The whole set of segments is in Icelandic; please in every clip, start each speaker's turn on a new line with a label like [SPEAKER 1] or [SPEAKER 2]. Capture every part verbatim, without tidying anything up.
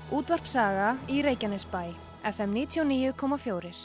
[SPEAKER 1] Útvarp Saga í Reykjanesbæ, F M níutíu og níu komma fjögur.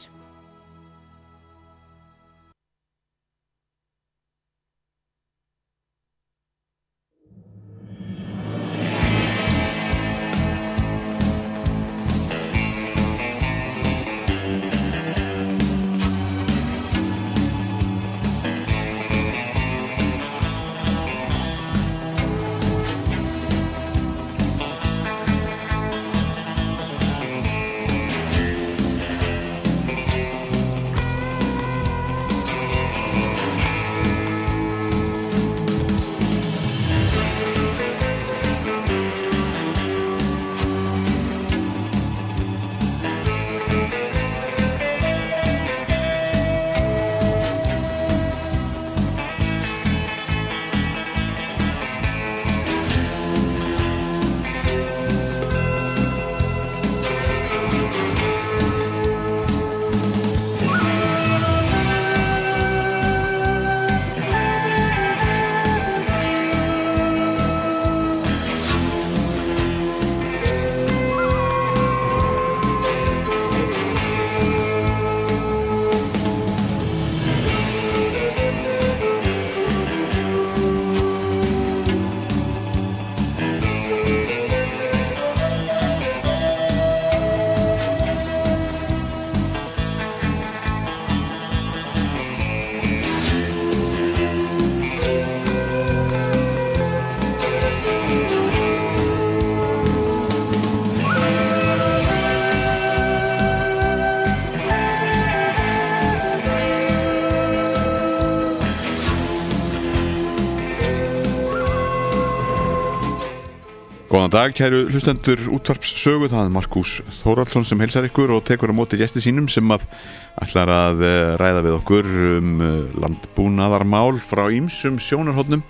[SPEAKER 2] Góðan dag, kæru hlustendur Útvarps Sögu, það er Markús Þórhallsson sem heilsar ykkur og tekur á móti gesti sínum sem að ætlar að ræða við okkur um landbúnaðarmál frá ýmsum sjónarhornum.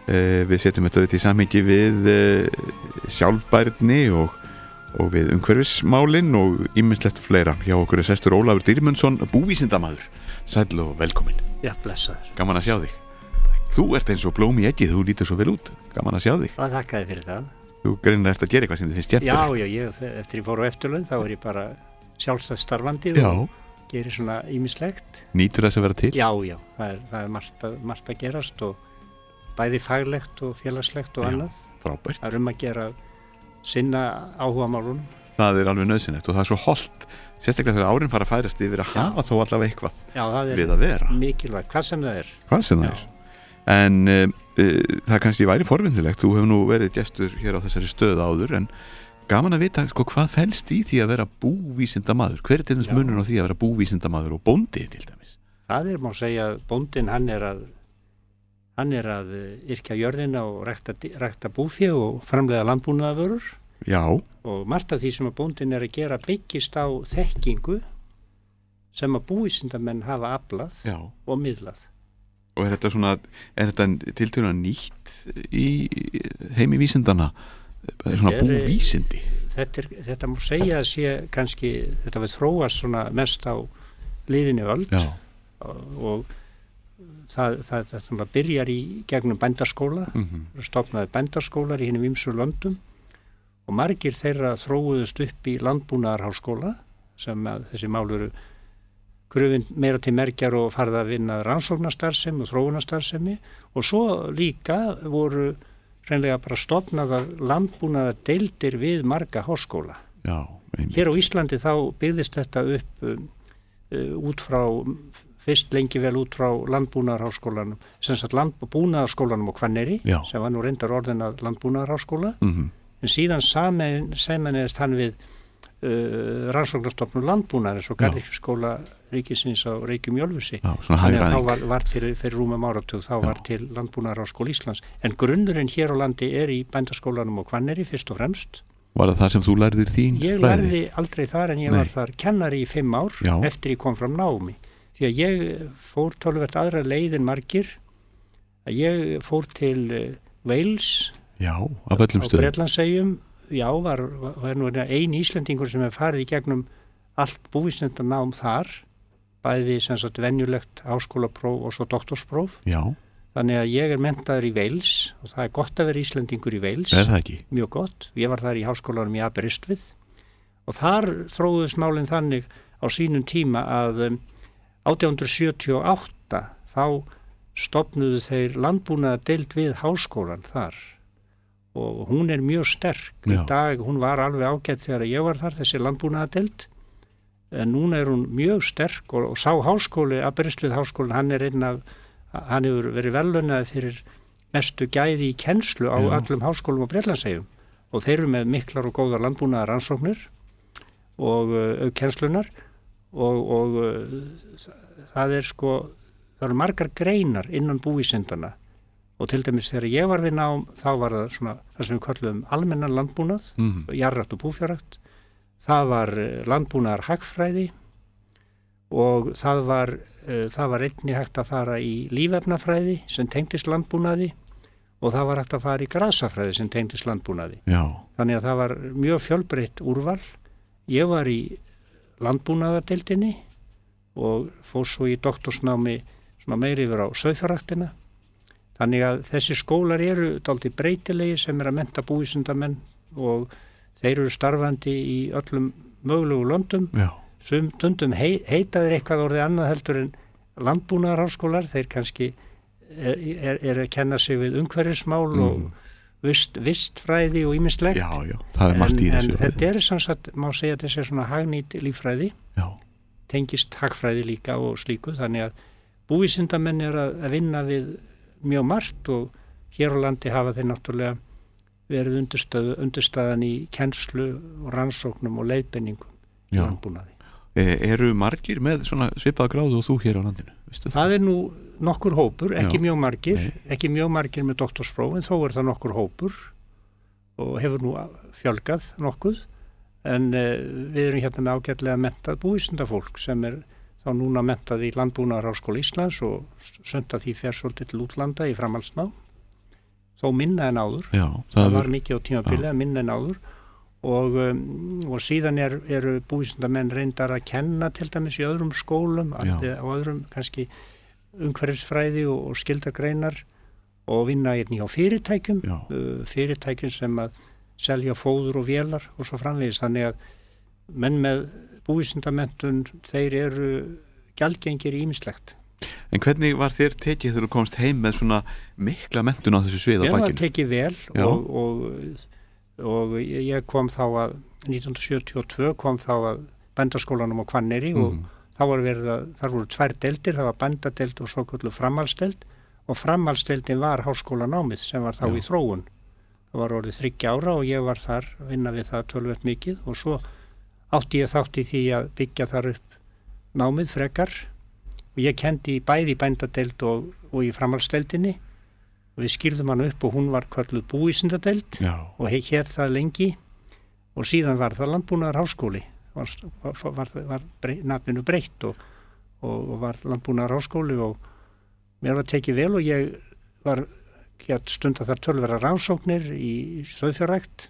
[SPEAKER 2] Við setjum þetta í samhengi við sjálfbærni og, og við umhverfismálin og ýmislegt fleira. Hjá okkur er sestur Ólafur Dýrmundsson, búvísindamaður. Sæll og velkomin.
[SPEAKER 3] Já, blessaður.
[SPEAKER 2] Gaman að sjá þig. Þú ert eins og blóm í eggið, þú lítur svo vel út. Gaman að sjá þig.
[SPEAKER 3] Það þakkaði fyrir það.
[SPEAKER 2] Þú greinilega ert að gera eitthvað sem þið finnst skemmtilegt.
[SPEAKER 3] Já, já, ég, eftir ég fór á eftirlaun þá er ég bara sjálfstætt starfandi
[SPEAKER 2] já.
[SPEAKER 3] Og gerir svona ýmislegt.
[SPEAKER 2] Nýtur þess að vera til?
[SPEAKER 3] Já, já, það er, það er margt, að, margt að gerast og bæði faglegt og félagslegt og
[SPEAKER 2] já,
[SPEAKER 3] annað.
[SPEAKER 2] Frábært.
[SPEAKER 3] Það er um að gera sinna áhugamálunum.
[SPEAKER 2] Það er alveg nauðsynlegt og það er svo hollt, sérstaklega þegar árin fara að færast yfir að já. Hafa þó allavega eitthvað
[SPEAKER 3] já, það er
[SPEAKER 2] við að vera.
[SPEAKER 3] Mikilvægt, hvað sem það er.
[SPEAKER 2] Hvað sem það er. En uh, uh, það kannski væri forvindilegt, þú hefur nú verið gestur hér á þessari stöðu áður, en gaman að vita sko, hvað felst í því að vera búvísindamaður. Hver er til dæmis munurinn á því að vera búvísindamaður og bóndi til dæmis?
[SPEAKER 3] Það er, má segja, bóndin hann er að hann er að yrkja jörðina og rækta, rækta búfé og framleiða landbúnaðarvörur.
[SPEAKER 2] Já.
[SPEAKER 3] Og margt af því sem að bóndin er að gera byggist á þekkingu sem að búvísindamenn hafa aflað já. Og miðlað.
[SPEAKER 2] Og er þetta svona, er þetta tiltölulega nýtt í heimi vísindana? Það er svona er, búvísindi? Þetta,
[SPEAKER 3] er, þetta má segja að sé kannski, þetta við þróast svona mest á liðinni öld já. Og það, það, það, það byrjar í gegnum bændaskóla, mm-hmm. stofnaði bændaskólar í hinum ýmsu löndum og margir þeirra þróuðust upp í landbúnaðarháskóla sem að þessi mál eru grufin meira til mergjar og farið að vinna rannsóknarstarfsemi og þróunarstarfsemi og svo líka voru hreinlega bara stofnaðar landbúnaðar deildir við marga háskóla.
[SPEAKER 2] Já,
[SPEAKER 3] hér á Íslandi þá byggðist þetta upp um, uh, út frá, fyrst lengi vel út frá landbúnaðarháskólanum, sem sagt landbúnaðarskólanum á Hvanneyri, Já. Sem var nú reyndar orðin að landbúnaðarháskóla, mm-hmm. en síðan sameinaðist hann við Uh, rannsóknarstofnun landbúnaðarins og garðyrkjuskóla ríkisins á Reykjum í Ölfusi. Þannig að þá var, var fyrir, fyrir rúmum áratug þá Já. Var til landbúnaðarháskóla Íslands en grunnurinn hér á landi er í bændaskólanum á Hvanneyri fyrst og fremst.
[SPEAKER 2] Var það það sem þú lærðir þín
[SPEAKER 3] ég
[SPEAKER 2] fræði?
[SPEAKER 3] Lærði aldrei þar en ég Nei. Var þar kennari í fimm ár Já. Eftir ég kom fram námi því að ég fór töluvert aðra leið en margir að ég fór til Wales
[SPEAKER 2] Já, af öllum stöðum.
[SPEAKER 3] Á Bretlandseyjum Já, var, var nú ein Íslendingur sem hefur farið í gegnum allt búvísindanám þar, bæði sem sagt venjulegt háskólapróf og svo doktorspróf.
[SPEAKER 2] Já.
[SPEAKER 3] Þannig að ég er menntaður í Wales og það er gott að vera Íslendingur í Wales.
[SPEAKER 2] Er það ekki?
[SPEAKER 3] Mjög gott. Ég var þar í háskólanum í Aberystwyth og þar þróðust málin þannig á sínum tíma að um, átján hundruð sjötíu og átta þá stofnuðu þeir landbúnaðardeild við háskólan þar og hún er mjög sterk.
[SPEAKER 2] Já.
[SPEAKER 3] Í dag, hún var alveg ágætt þegar ég var þar, þessi landbúnaðardeild, en núna er hún mjög sterk og, og sá háskóli, Aberystwyth háskólinn, hann er einn af, hann hefur verið velunnaði fyrir mestu gæði í kennslu á
[SPEAKER 2] Já. Allum
[SPEAKER 3] háskólum á Bretlandseyjum og þeir eru með miklar og góðar landbúnaðar rannsóknir og uh, kennslunar og, og uh, það er sko, það eru margar greinar innan búvísindana og til dæmis þegar ég var við nám þá var það svona það sem við kallum almennan landbúnað,
[SPEAKER 2] mm.
[SPEAKER 3] jarðrækt og búfjárrækt, það var landbúnaðar hagfræði og það var, uh, það var einnig hægt að fara í lífefnafræði sem tengdist landbúnaði og það var hægt að fara í grasafræði sem tengdist landbúnaði.
[SPEAKER 2] Já.
[SPEAKER 3] Þannig að það var mjög fjölbreytt úrval. Ég var í landbúnaðardeildinni og fór svo í doktorsnámi svona meiri yfir á sauðfjárræktina. Þannig að þessi skólar eru dálítið breytilegi sem er að mennta búvísindamenn og þeir eru starfandi í öllum mögulegu löndum.
[SPEAKER 2] Já.
[SPEAKER 3] Sum stundum hei, heita þeir eitthvað orðið annað heldur en landbúnaðarháskólar. Þeir kannski er, er, er að kenna sig við umhverfismál mm. og vist, vistfræði og ýmislegt.
[SPEAKER 2] Já, já, það er margt í þessu.
[SPEAKER 3] En þetta er sannsagt, má segja að þessi svona hagnýt líffræði,
[SPEAKER 2] já. Tengist
[SPEAKER 3] hagfræði líka og slíku, þannig að búvísindamenn er að, að vinna við mjög margt og hér á landi hafa þeir náttúrulega verið undirstöð, undirstaðan í kennslu og rannsóknum og leiðbenningum í landbúnaði.
[SPEAKER 2] E, eru margir með svona svipaða gráðu og þú hér á landinu? Það?
[SPEAKER 3] það er nú nokkur hópur, ekki
[SPEAKER 2] Já.
[SPEAKER 3] mjög margir,
[SPEAKER 2] Nei.
[SPEAKER 3] ekki mjög margir með doktorspróf, en þó er það nokkur hópur og hefur nú fjölgað nokkuð, en uh, við erum hérna með ágætlega mentað búvísindafólk sem er þá núna mentað í Landbúnaðarháskóla Íslands og sömt að því fer svolítið til útlanda í framhaldsnám, þó minna en áður.
[SPEAKER 2] Já, það,
[SPEAKER 3] það var mikið á tímabili að minna en áður og, um, og síðan er, eru búvísindamenn reyndar að kenna til dæmis í öðrum skólum og öðrum kannski umhverfisfræði og, og skildagreinar og vinna einnig á fyrirtækjum, uh, fyrirtækjum sem að selja fóður og vélar og svo framvegis, þannig að menn með búvísindamenntun, þeir eru gjaldgengir í ýmislegt.
[SPEAKER 2] En hvernig var þér tekið þegar þú komst heim með svona mikla menntun á þessu svið á bakinu?
[SPEAKER 3] Ég var tekið vel og, og, og ég kom þá að nítján hundruð sjötíu og tvö kom þá að bændaskólanum á Hvanneyri mm. og þá var verið að, þar voru tvær deildir, það var bændadeild og svo kallu framhaldsdeild og framhaldsdeildin var háskólanámið sem var þá Já. Í þróun. Það var orðið þriggja ára og ég var þar að vinna við það töluvert mikið og svo átti ég þátt í því að byggja þar upp námið frekar og ég kendi bæði í bændadeild og, og í framhaldsdeildinni og við skýrðum hann upp og hún var kölluð búvísindadeild og hér það lengi og síðan var það Landbúnaðarháskóli var, var, var, var brey, nafninu breytt og, og, og var Landbúnaðarháskóli og mér var tekið vel og ég var hér stunda þar tölverða rannsóknir í sauðfjárrækt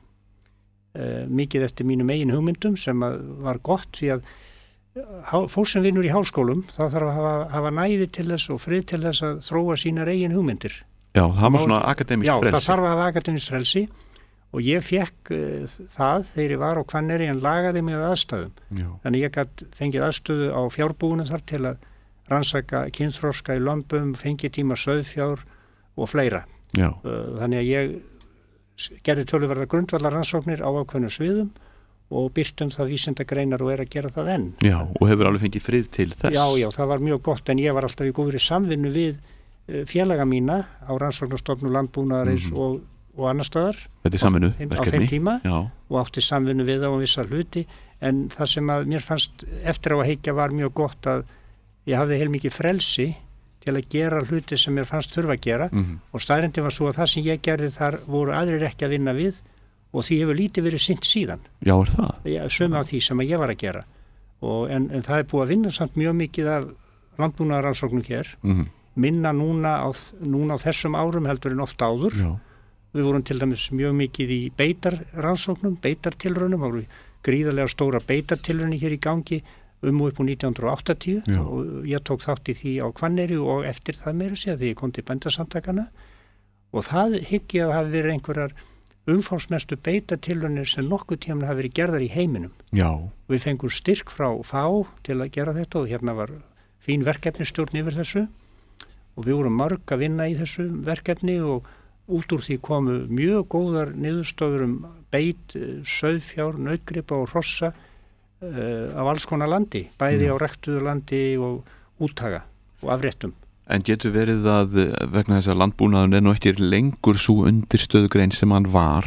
[SPEAKER 3] uh, mikið eftir mínum eigin hugmyndum sem var gott því að fólk sem vinnur í háskólum þá þarf að hafa, hafa næði til þess og frið til þess að þróa sínar eigin hugmyndir.
[SPEAKER 2] Já, það var svona akademískt frelsi.
[SPEAKER 3] Já, það þarf að hafa akademískt frelsi og ég fekk uh, það þegar ég var á Hvanneyri en lagaði mig að aðstæðum. Já. Þannig ég gat fengið aðstöðu á fjárbúinu þar til að rannsaka kynþroska í lömbum, fengið tíma sauðfjár og fleira. Já. Uh, þannig að ég gerði töluverða grundvallar rannsóknir á ákveðnum sviðum og byrtum það vísindagreinar og er að gera það enn.
[SPEAKER 2] Já, og hefur alveg fengið frið til þess.
[SPEAKER 3] Já, já, það var mjög gott en ég var alltaf í góðri samvinnu við félaga mína á rannsóknarstofnun landbúnaðarins mm. og, og annar staðar.
[SPEAKER 2] Þetta er samvinnu
[SPEAKER 3] verkefni. Á þeim tíma
[SPEAKER 2] já.
[SPEAKER 3] Og átti samvinnu við á vissa hluti en það sem að mér fannst eftir á að heikja var mjög gott að ég hafði heilmikið frelsi til að gera hluti sem mér fannst þurfa að gera mm. og staðreyndin var svo að það sem ég gerði þar voru aðrir ekki að vinna við og því hefur lítið verið sinnt síðan.
[SPEAKER 2] Já, er það?
[SPEAKER 3] Já, sömu af því sem ég var að gera. Og, en, en það er búið að vinna samt mjög mikið af landbúnaðarrannsóknum hér. Mm. Minna núna á, núna á þessum árum heldur en ofta áður. Já. Við vorum til dæmis mjög mikið í beitarrannsóknum, beitartilraunum. Það voru gríðarlega stóra beitartilraunir hér í gangi um og upp á nítján hundruð áttatíu. Já. Og ég tók þátt í því á Hvanneyri og eftir það meira sér því ég kom til bændasamtakana. Og það hygg ég að hafi verið einhverjar umfangsmestu beitatilraunir sem nokkuð tíma hafa verið gerðar í heiminum.
[SPEAKER 2] Já.
[SPEAKER 3] Við fengum styrk frá F A O til að gera þetta og hérna var fín verkefnistjórn yfir þessu og við vorum mörg að vinna í þessu verkefni og út úr því komu mjög góðar niðurstöður um beit, sauðfjár, nautgripa og hrossa uh, af alls konar landi, bæði mm. á ræktuðu landi og úttaga og afréttum.
[SPEAKER 2] En getur verið að vegna þess að landbúnaðun er nú ekki lengur svo undirstöðugrein sem hann var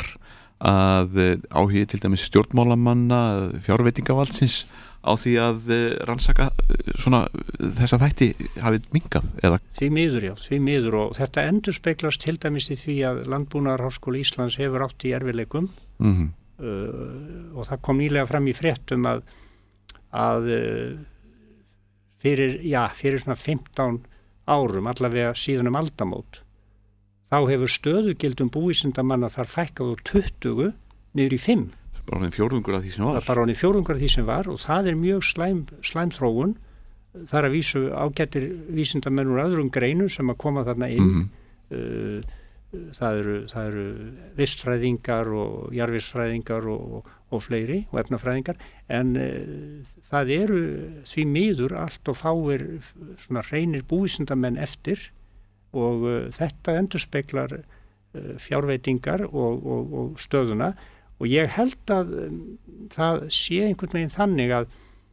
[SPEAKER 2] að áhugi til dæmis stjórnmálamanna, fjárveitingavaldsins á því að rannsaka svona þessa þætti hafið minnkað eða?
[SPEAKER 3] Því miður, já, því miður og þetta endurspeglast til dæmis í því að Landbúnaðarháskóli Íslands hefur átt í erfiðleikum mm-hmm. uh, og það kom nýlega fram í fréttum að, að uh, fyrir, já, fyrir svona fimmtán árum, allavega síðan um aldamót, þá hefur stöðugildum búvísindamanna þar fækkað úr tuttugu niður í fimm.
[SPEAKER 2] Bara orðin fjórðungur af því sem var.
[SPEAKER 3] Það er bara orðin fjórðungur af því sem var og það er mjög slæm, slæm þróun. Það er að vísu ágættir vísindamenn úr öðrum greinum sem að koma þarna inn. Mm-hmm. uh, það eru, það eru vistfræðingar og jarðvísfræðingar og, og fleiri og efnafræðingar en uh, það eru því miður allt og fáir svona hreinir búvísindamenn eftir og uh, þetta endurspeglar uh, fjárveitingar og, og, og stöðuna og ég held að um, það sé einhvern veginn þannig að,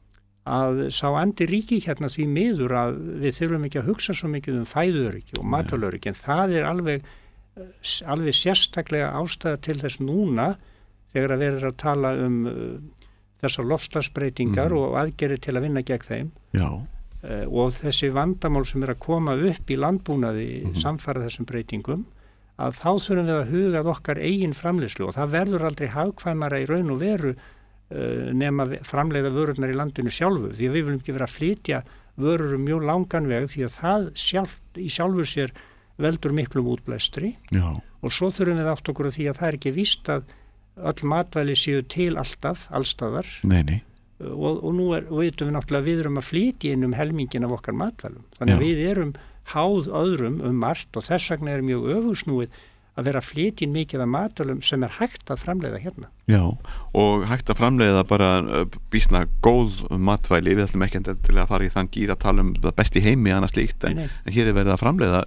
[SPEAKER 3] að sá andi ríki hérna því miður að við þurfum ekki að hugsa svo mikið um fæðuöryggi og matvælöryggi en það er alveg, alveg sérstaklega ástæða til þess núna þegar að verður að tala um uh, þessar loftslagsbreytingar mm. og aðgerðir til að vinna gegn þeim.
[SPEAKER 2] Já.
[SPEAKER 3] Uh, og þessi vandamál sem er að koma upp í landbúnaði mm-hmm. samfara þessum breytingum að þá þurfum við að huga að okkar eigin framleiðslu og það verður aldrei hagkvæmara í raun og veru uh, nema framleiða vörurnar í landinu sjálfu því að við viljum ekki vera að flytja vörur um mjög langan veg því að það sjálf, í sjálfu sér veldur miklum útblæstri
[SPEAKER 2] Já.
[SPEAKER 3] Og svo þurfum við átt okkur að því að það er ekki víst að öll matvæli séu til alltaf, allstaðar
[SPEAKER 2] nei, nei.
[SPEAKER 3] Og, og nú er, og veitum við náttúrulega við erum að flytja inn um helmingin af okkar matvælum þannig að Já. Við erum háð öðrum um margt og þess vegna er mjög öfugsnúið að vera flytjinn mikið af matvælum sem er hægt að framleiða hérna.
[SPEAKER 2] Já, og hægt að framleiða bara býsna góð matvæli, við ætlum ekki til að fara í þann gír að tala um það besti heimi annars líkt, en, en hér er verið að framleiða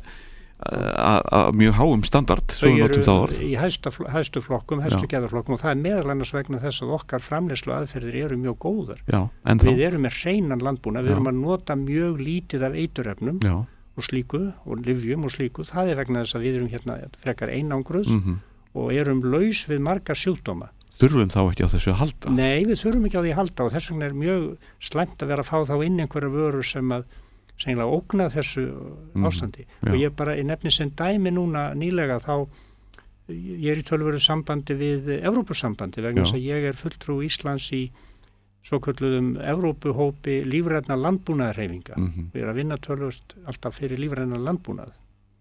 [SPEAKER 2] að mjög háum standard
[SPEAKER 3] þau eru í hæstu, hæstu flokkum, hæstu geðarflokkum og það er meðal annars vegna þess að okkar framleiðslu aðferðir eru mjög góðar.
[SPEAKER 2] Já,
[SPEAKER 3] við erum með hreinan landbúnað, við erum að nota mjög lítið af eiturefnum Já. Og slíku og lyfjum og slíku, það er vegna þess að við erum hérna frekar einangruð mm-hmm. og erum laus við marga sjúkdóma.
[SPEAKER 2] Þurfum þá ekki á þessu að halda?
[SPEAKER 3] Nei, við þurfum ekki á því að halda og þess vegna er mjög slæmt að vera að fá þá inn einhverja vörur sem að sennilega ógna þessu mm-hmm. ástandi. Já. Og ég bara, ég nefni sem dæmi núna nýlega þá, ég er í tölvöru sambandi við Evrópusambandi vegna þess að ég er fulltrú Íslands í svo kölluðum Evrópuhópi lífrænna landbúnaðarhreyfinga. Mm-hmm. Við erum að vinna tölvöld alltaf fyrir lífrænna landbúnað.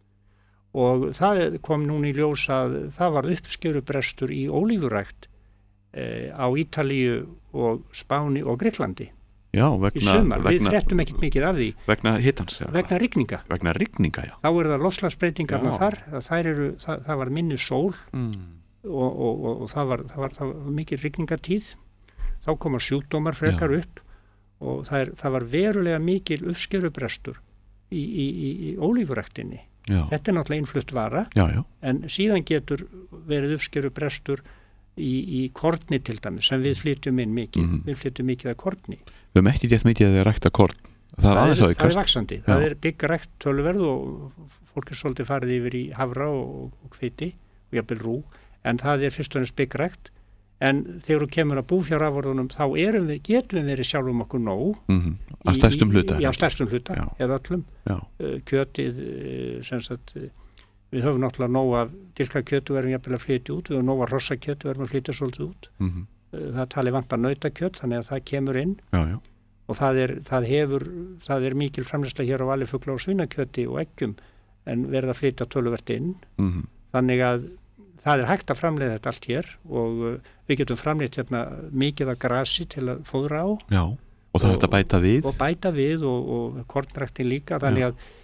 [SPEAKER 3] Og það kom núna í ljós að það var uppskerubrestur í ólífurækt eh, á Ítalíu og Spáni og Greiklandi.
[SPEAKER 2] Já, vegna...
[SPEAKER 3] Í sumar,
[SPEAKER 2] vegna,
[SPEAKER 3] við frettum ekkert mikið af því.
[SPEAKER 2] Vegna hitans, já.
[SPEAKER 3] Vegna rigninga.
[SPEAKER 2] Vegna rigninga, já.
[SPEAKER 3] Þá eru það loftslagsbreytingarna þar, þær eru, það, það var minni sól mm. og, og, og, og það var, það var, það var mikið rigningatíð. Þá koma sjúkdómar frekar Já. Upp og það, er, það var verulega mikil uppskerubrestur í, í, í, í ólífuræktinni. Þetta er náttúrulega innflutt vara
[SPEAKER 2] já, já.
[SPEAKER 3] En síðan getur verið uppskerubrestur í, í korni til dæmis sem við flytjum inn mikið. Mm-hmm. Við flytjum mikið af korni.
[SPEAKER 2] Við höfum ekki gett mikið að þið rækta korn. Það, það, er,
[SPEAKER 3] er, það er vaksandi. Já. Það er byggrækt töluverð og fólk er svolítið farið yfir í hafra og, og hviti og jafnvel rú en það er fyrst og ennast byggrækt. En þegar þú kemur að búfjárafurðunum þá erum við, getum við verið sjálfum okkur nóg
[SPEAKER 2] mm-hmm. að stærstum hluta
[SPEAKER 3] já, stærstum hluta,
[SPEAKER 2] já.
[SPEAKER 3] Eða öllum uh, kjötið uh, sem sagt, uh, við höfum náttúrulega nóg af dýrka kjötu verðum jafnvel að flytja út við höfum nóg af hrossa kjötu verðum að flytja svolítið út mm-hmm. uh, það tali vantar nautakjöt þannig að það kemur inn
[SPEAKER 2] já, já.
[SPEAKER 3] Og það er, það hefur það er mikil framleiðsla hér á valifugla og svínakjöti og eggjum en verða að flytja töluvert inn mm-hmm. þannig að það er hægt að framleiða þetta allt hér og uh, við getum framleitt hérna mikið af grasi til að fóðra á.
[SPEAKER 2] Já, og það er þetta bæta við.
[SPEAKER 3] Og bæta við og, og kornræktin líka, þannig Já. Að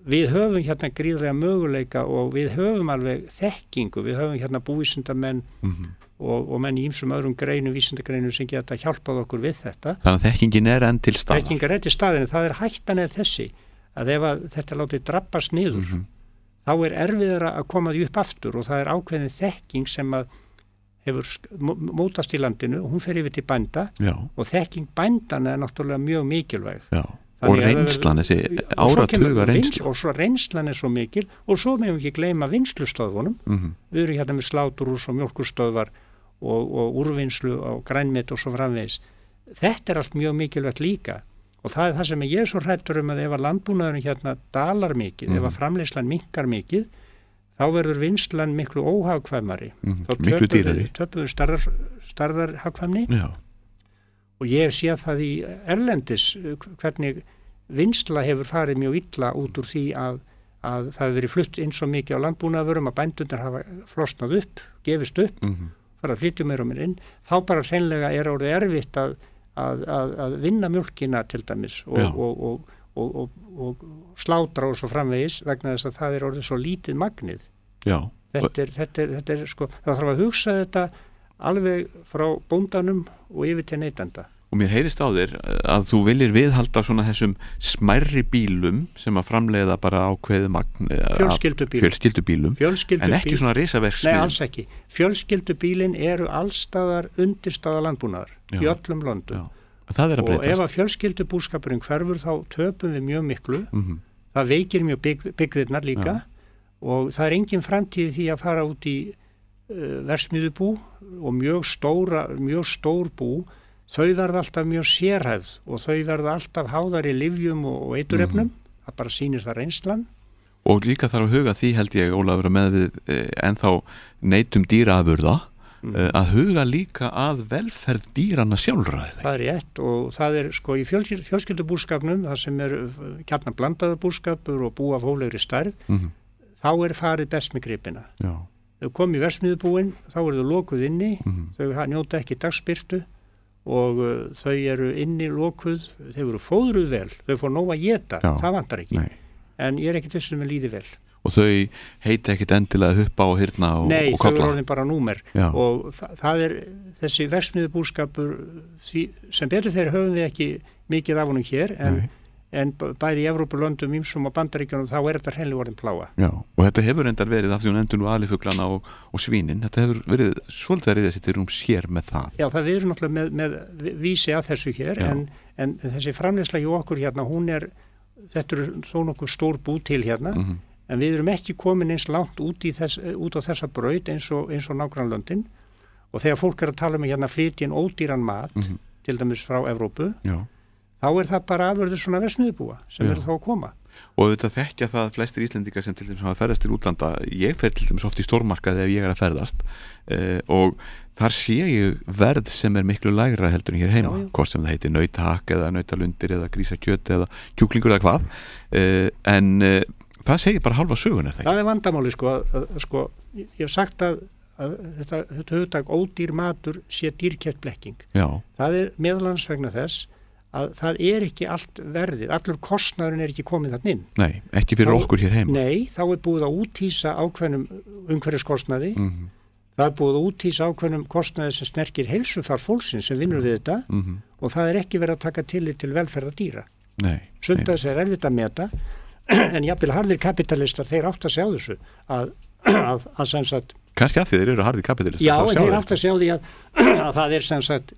[SPEAKER 3] við höfum hérna gríðlega möguleika og við höfum alveg þekkingu, við höfum hérna búvísindamenn mm-hmm. og, og menn í ýmsum öðrum greinum, vísindagreinum sem geta hjálpað okkur við þetta.
[SPEAKER 2] Þannig að þekkingin er enn til staðar.
[SPEAKER 3] Þekkingin er til staðar, en það er hættan eða þessi að ef að þetta látið drabbast niður, mm-hmm. þá er erfiðara að koma því upp aftur og það er ákveðin þekking sem að hefur mótast í landinu og hún fer yfir til bænda Já. Og þekking bændana er náttúrulega mjög mikilvæg.
[SPEAKER 2] Já. Og reynslan, þessi áratuga reynsla.
[SPEAKER 3] Og svo reynslan er svo mikil og svo meðum við ekki gleyma vinnslustöðvunum. Mm-hmm. Við erum hérna með sláturhús og mjólkurstöðvar og, og úrvinnslu og grænmet og svo framvegis. Þetta er allt mjög mikilvægt líka og það er það sem ég er svo hræddur um að ef að landbúnaðurinn hérna dalar mikið, mm-hmm. ef að framleiðslan minnkar mikið, þá verður vinnslan miklu óhagkvæmari. Mm-hmm. Þá töpum við starðar, starðarhagkvæmni. Já. Og ég sé það í erlendis hvernig vinnsla hefur farið mjög illa út úr því að, að það hefur verið flutt inn svo mikið á landbúnaðarvörum að bændurnar hafa flosnað upp, gefist upp, mm-hmm. fara að flytja meira og meira inn. Þá bara hreinlega er orðið erfitt að, að, að, að vinna mjólkina til dæmis og, og, og, og, og, og slátra og svo framvegis vegna þess að það er orðið svo lítið magnið. Já. Þetta er, þetta er, þetta er sko, það þarf að hugsa þetta alveg frá bóndanum og yfir til neytanda.
[SPEAKER 2] Og mér heyrist á þér að þú viljir viðhalda svona þessum smærri bílum sem að framleiða bara ákveðið magn
[SPEAKER 3] fjölskyldubílum,
[SPEAKER 2] fjölskyldubílum en ekki svona risaverksmiðjum.
[SPEAKER 3] Nei, alls ekki. Fjölskyldubílin eru allstaðar undirstaða landbúnaðar í öllum löndum.
[SPEAKER 2] Það er að breytast.
[SPEAKER 3] Og ef að fjölskyldubúskapurinn hverfur þá töpum við mjög miklu. Mm-hmm. Það veikir mjög bygg, byggðirnar líka Já. Og það er engin framtíð því að fara út í uh, versmiðubú og mjög stóra, mjög stór bú. Þau verða alltaf mjög sérhæfð og þau verða alltaf háðar í lyfjum og eiturefnum, mm-hmm. það bara sýnir það reynslan.
[SPEAKER 2] Og líka þarf að huga því held ég, Ólafur, að með við eh, ennþá neytum dýraafurða, mm. eh, að huga líka að velferð dýranna sjálfra.
[SPEAKER 3] Það er rétt og það er sko í fjöl, fjölskyldubúskapnum, það sem er gjarnan blandaður búskapur og bú af hóflegri stærð, mm-hmm. þá er farið best með gripina. Já. Þau kom í versmiðubúin, þá eru þau lokuð inni, mm-hmm. þau njóta ekki dagsbirtu, og uh, þau eru inni lokuð, þau eru fóðruð vel, þau fór nóg að geta, það vantar ekki. Nei. En ég er ekkert vissum með líði vel.
[SPEAKER 2] Og þau heiti ekkert endilega huppa og hyrna og,
[SPEAKER 3] Nei,
[SPEAKER 2] og kolla?
[SPEAKER 3] Nei, þau eru orðin bara númer. Já. Og þa það er þessi versmiðubúskapur, sem betur þegar höfum við ekki mikið af honum hér, en Nei. En bæði í Evrópulöndum, ýmsum og Bandaríkjunum, þá er þetta hreinlega orðin plága.
[SPEAKER 2] Já, og þetta hefur endar verið af því hún endur nú alifuglana og, og svínin. Þetta hefur verið svolítið að reyða sér til rúm sér með það.
[SPEAKER 3] Já, það við erum náttúrulega með, með vísi að þessu hér, en, en þessi framleiðsla hjá okkur hérna, hún er, þetta er þó nokkuð stór bú til hérna, mm-hmm. en við erum ekki komin eins langt út, í þess, út á þessa braut eins og, eins og nágrannlöndin. Og þegar fólk er að tala um hérna flytjinn ódýran mat, mm-hmm. til dæmis frá Evrópu, Já. Þá er það bara afurður svona versmiðubúa sem eru þá að koma.
[SPEAKER 2] Og þetta þekkja það flestir Íslendingar sem til dæmis hafa ferðast til útlanda. Ég fer til dæmis oft í stórmarkaði ef ég er að ferðast eh, og þar sé ég verð sem er miklu lægra heldur en hér heima. Já, já. Hvort sem það heiti nautahakk eða nautalundir eða grísakjöt eða kjúklingur eða hvað. Eh, en eh, það segir bara halva sögun er það ekki?
[SPEAKER 3] Það er vandamáli sko. Að, að, sko ég hef sagt að, að þetta, þetta hugtak ódýr matur sé dýrkeypt blekking. Já. Það er meðalans vegna þess að það er ekki allt verðið, allur kostnaðurinn er ekki komið þarna inn.
[SPEAKER 2] Nei, ekki fyrir þá, okkur hér heima.
[SPEAKER 3] Nei, þá er búið að úthýsa ákveðnum umhverfiskostnaði, mm-hmm. það er búið að úthýsa ákveðnum kostnaði sem snerkir heilsufar fólksins sem vinnur við þetta mm-hmm. og það er ekki verið að taka tillit til velferða dýra.
[SPEAKER 2] Nei.
[SPEAKER 3] Sunda þess er erfitt að meta, en jafnvel harðir kapitalistar, þeir átt að sjá þessu, að, að, að sem sagt...
[SPEAKER 2] Kannski að þeir eru harðir kapitalistar.
[SPEAKER 3] Já, en þeir átt að sjá því að, að það er sem sagt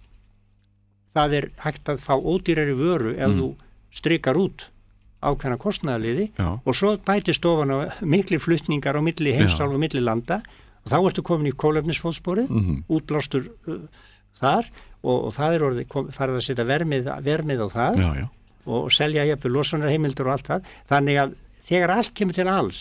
[SPEAKER 3] það er hægt að fá ódýrari vöru ef mm. þú strikar út ákveðna kostnaðarliði og svo bætist ofan á mikli flutningar á milli heimsálf og milli landa og þá ertu komin í kólefnisfótsporið, mm-hmm. útblástur uh, þar og, og það er orðið kom, farið að setja vermið, vermið á það já, já. Og, og selja jafnvel losunarheimildur og allt það. Þannig að þegar allt kemur til alls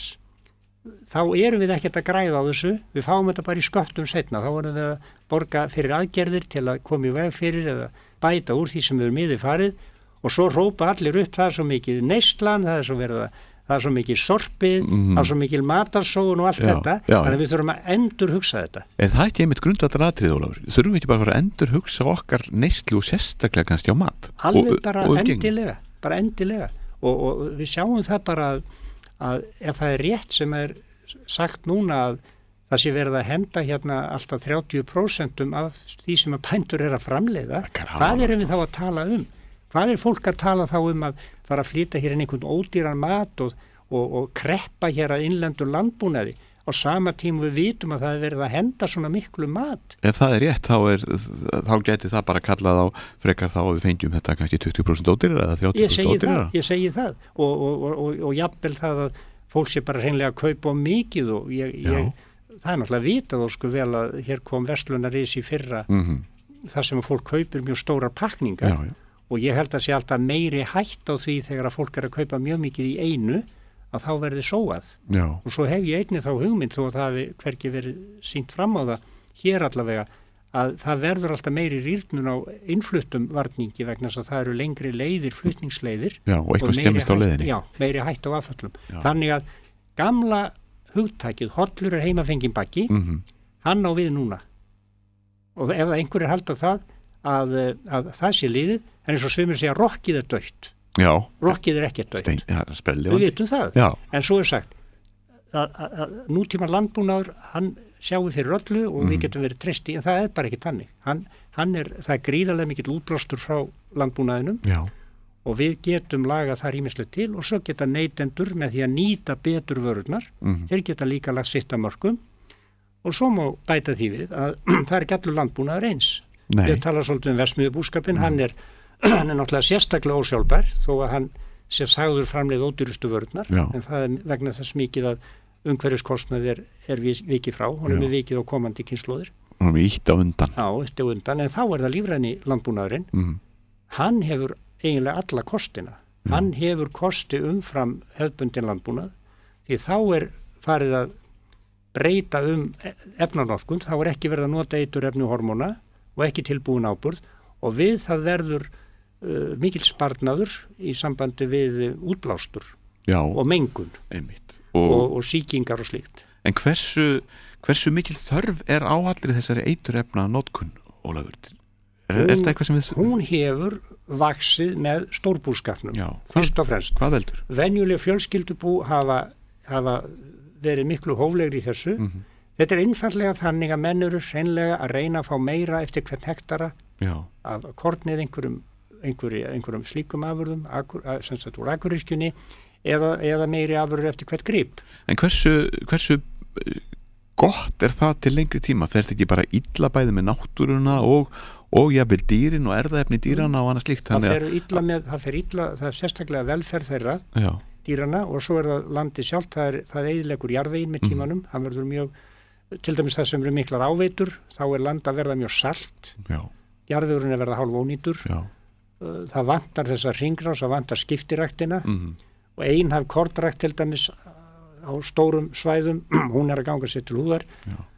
[SPEAKER 3] þá erum við ekkert að græða á þessu, við fáum þetta bara í sköttum setna, þá erum við að borga fyrir aðgerðir til að koma í veg fyrir eða bæta úr því sem við erum miði farið og svo rópa allir upp það er svo mikið neyslan, það er svo verið að það er svo mikið sorpið, mm-hmm. það er svo mikið matarsóun og allt já, þetta, já, þannig að við þurfum að endur hugsa þetta.
[SPEAKER 2] En það er ekki einmitt grundvallaratriði, Ólafur, þurfum við ekki bara að fara að endur hugsa okkar neyslu og sérstaklega kannski á mat?
[SPEAKER 3] Alveg og, bara og endilega, bara endilega og, og við sjáum það bara að að ef það er rétt sem er sagt núna að það sé verið að henda hérna alltaf þrjátíu prósent af því sem að bændur er að framleiða, hvað erum við þá að tala um? Hvað er fólk að tala þá um að fara að flytja hér inn einhvern ódýran mat og, og, og kreppa hér að innlendur landbúnaði á sama tíma við vitum að það er verið að henda svona miklu mat.
[SPEAKER 2] Ef það er rétt, þá, er, þá geti það bara kallað á frekar þá að við fengjum þetta kannski tuttugu prósent ódýrara eða þrjátíu prósent ódýrara.
[SPEAKER 3] Ég segi það og, og, og, og, og jafnvel það að fólk sé bara hreinlega að kaupa á mikið og ég, ég, það er náttúrulega vitað og sko vel að hér kom verslunarís í fyrra mm-hmm. þar sem að fólk kaupir mjög stórar pakningar já, já. Og ég held að sé alltaf meiri hætt á því þegar að fólk er að kaupa mjög mikið í einu að þá verði sóað já. Og svo hef ég einnig þá hugmynd þó að það hafi hvergi verið sýnt fram á það hér allavega að það verður alltaf meiri rýrnun á innfluttum varningi vegna þess að það eru lengri leiðir, flutningsleiðir
[SPEAKER 2] já, og eitthvað skemmist á leiðinni
[SPEAKER 3] já, meiri hætt á afföllum þannig að gamla hugtækið, hollur er heimafengin bakki mm-hmm. hann á við núna og ef einhverjir halda það að, að það sé liðið en eins og sumir segja rokkið er dautt
[SPEAKER 2] já.
[SPEAKER 3] Rokkið er ekki dautt
[SPEAKER 2] Stein, ja,
[SPEAKER 3] við vitum það
[SPEAKER 2] já.
[SPEAKER 3] En svo er sagt að, að, að nútíma landbúnaður hann sjáum fyrir öllu og mm. við getum verið treyst í en það er bara ekki tannig hann, hann er, það er gríðarlega mikill útblástur frá landbúnaðinum
[SPEAKER 2] já.
[SPEAKER 3] Og við getum lagað þar ýmislegt til og svo geta neytendur með því að nýta betur vörurnar mm. þeir geta líka lagt sitt að mörkum og svo má bæta því við að það er ekki allur landbúnaður eins
[SPEAKER 2] Nei.
[SPEAKER 3] Við tala svolítið um verksmiðjubúskapinn mm. hann, er, hann er náttúrulega sérstaklega ósjálfbær þó að hann sé sagður framleið ódýrustu vörurnar
[SPEAKER 2] já.
[SPEAKER 3] En það er vegna þess mikið að umhverfiskostnað er, er vikið frá hún er með vikið á komandi kynslóðir
[SPEAKER 2] hún er með ítt á undan
[SPEAKER 3] Já, ítt á undan en þá er það lífræni landbúnaðurinn
[SPEAKER 2] mm. hann
[SPEAKER 3] hefur eiginlega alla kostina mm. hann hefur kosti umfram hefðbundin landbúnað því þá er farið að breyta um efnanotkun þá er ekki verið að nota eiturefni og hormóna og ekki tilbúin áburð og við það verður uh, mikil sparnaður í sambandi við útblástur
[SPEAKER 2] Já,
[SPEAKER 3] og mengun
[SPEAKER 2] og,
[SPEAKER 3] og, og sýkingar og slíkt
[SPEAKER 2] En hversu, hversu mikil þörf er á allri þessari eiturefna notkun, Ólafur? Er, er þetta eitthvað sem við...
[SPEAKER 3] Hún hefur vaxið með stórbúskapnum
[SPEAKER 2] Já,
[SPEAKER 3] fyrst og fremst
[SPEAKER 2] Hvað veldur?
[SPEAKER 3] Venjuleg fjölskyldubú hafa, hafa verið miklu hóflegri í þessu mm-hmm. Þetta er einfallega þannig að menn eru hreinlega að reyna að fá meira eftir hvern hektara
[SPEAKER 2] Já.
[SPEAKER 3] Af kornið einhverjum, einhverjum, einhverjum slíkum afurðum, akur, sem sagt úr akuryrkjunni eða, eða meiri afurður eftir hvert grip.
[SPEAKER 2] En hversu, hversu gott er það til lengri tíma? Fer þetta ekki bara illa bæði með náttúruna og, og jafnvel dýrin og erðaefni dýrana og annað slíkt?
[SPEAKER 3] Það fer illa með, það fer illa, það er sérstaklega velferð þeirra
[SPEAKER 2] Já.
[SPEAKER 3] Dýrana og svo er það landið sjálft, það er, það eyðileggur jarðveginn með tímanum, mm. hann verður mjög til dæmis það sem eru miklar áveitur þá er land að verða mjög salt
[SPEAKER 2] Já.
[SPEAKER 3] Jarðvegurinn er verða hálf ónýtur
[SPEAKER 2] Já.
[SPEAKER 3] það vantar þessa hringrás það vantar skiptiræktina
[SPEAKER 2] mm.
[SPEAKER 3] og einhæf kornrækt til dæmis á stórum svæðum hún er að ganga sér til húðar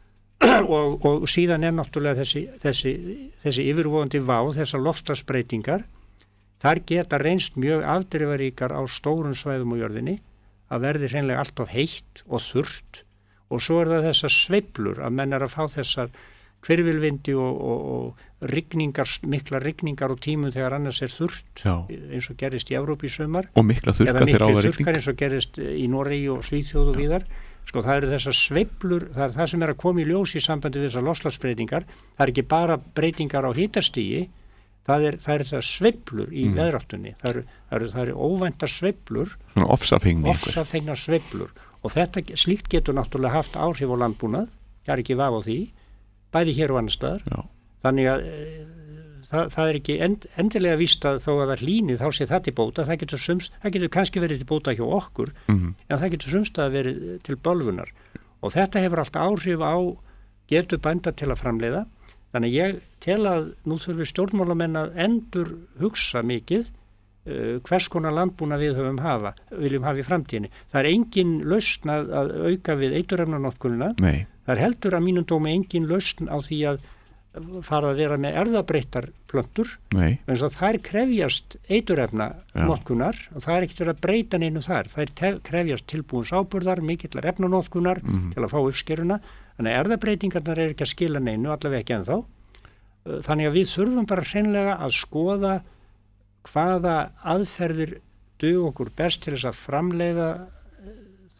[SPEAKER 3] og, og síðan er náttúrulega þessi, þessi, þessi yfirvofandi vá þessar loftslagsbreytingar þar geta reynst mjög afdrifaríkar á stórum svæðum á jörðinni að verði hreinlega allt of heitt og þurrt og svo er það þessar sveiflur að menn er að fá þessar hvirfilvindi og, og, og rigningar, mikla rigningar og tímum þegar annars er þurrt
[SPEAKER 2] Já.
[SPEAKER 3] Eins og gerist í Evrópu í sumar
[SPEAKER 2] og mikla þurrka
[SPEAKER 3] eða mikla
[SPEAKER 2] þurrkar
[SPEAKER 3] þurrkar eins og gerist í Noregi og Svíþjóð og víðar sko það eru þessar sveiflur það er það sem er að koma í ljós í sambandi við þessar loftslagsbreytingar það er ekki bara breytingar á hitastigi það er, það er þessar sveiflur í mm. veðráttunni það eru, það eru, það eru óvæntar sveiflur
[SPEAKER 2] svona ofsafengni
[SPEAKER 3] ofsafengnar sveiflur og þetta slíkt getur náttúrulega haft áhrif á landbúnað það er ekki vaf á því bæði hér og annar staðar
[SPEAKER 2] Já.
[SPEAKER 3] þannig að e, það, það er ekki end, endilega víst að þó að það hlýni þá sé það til bóta það getur, sums, það getur kannski verið til bóta hjá okkur
[SPEAKER 2] mm-hmm.
[SPEAKER 3] en það getur sumstað verið til bölvunar og þetta hefur allt áhrif á getur bænda til að framleiða þannig ég tel að nú þurfi stjórnmálamenn að endur hugsa mikið Uh, hvers konar landbúna við höfum hafa viljum hafa í framtíðinni. Það er engin lausn að, að auka við eiturefnanotkunina það er heldur að mínum dómi engin lausn á því að fara að vera með erfðabreyttar plöntur en þær krefjast eiturefnanotkunar og það er ekkert verið að breyta neinu þar þær tef, krefjast tilbúins áburðar mikillar efnanotkunar mm-hmm. til að fá uppskeruna þannig að erfðabreytingarnar er ekki að skila neinu allavega ekki ennþá uh, þannig að við þurfum bara hreinlega að skoða hvaða aðferðir dug okkur best til þess að framleiða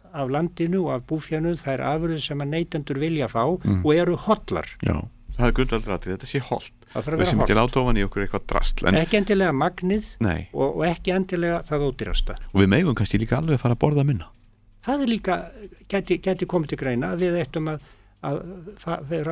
[SPEAKER 3] af landinu og af búfjánu, það er afurðir sem að neytendur vilja fá
[SPEAKER 2] Mm.
[SPEAKER 3] og eru hollar.
[SPEAKER 2] Já, það er grundvallaratrið, þetta sé holt.
[SPEAKER 3] Það þarf að
[SPEAKER 2] Við
[SPEAKER 3] vera
[SPEAKER 2] sem ekki
[SPEAKER 3] hollt.
[SPEAKER 2] láta ofan í okkur eitthvað drasl. En,
[SPEAKER 3] Ekki endilega magnið
[SPEAKER 2] nei,
[SPEAKER 3] og, og ekki endilega það ódýrasta.
[SPEAKER 2] og við megum kannski líka alveg að fara að borða minna.
[SPEAKER 3] Það er líka, geti, geti komið til greina að við ættum að, að fa, vera,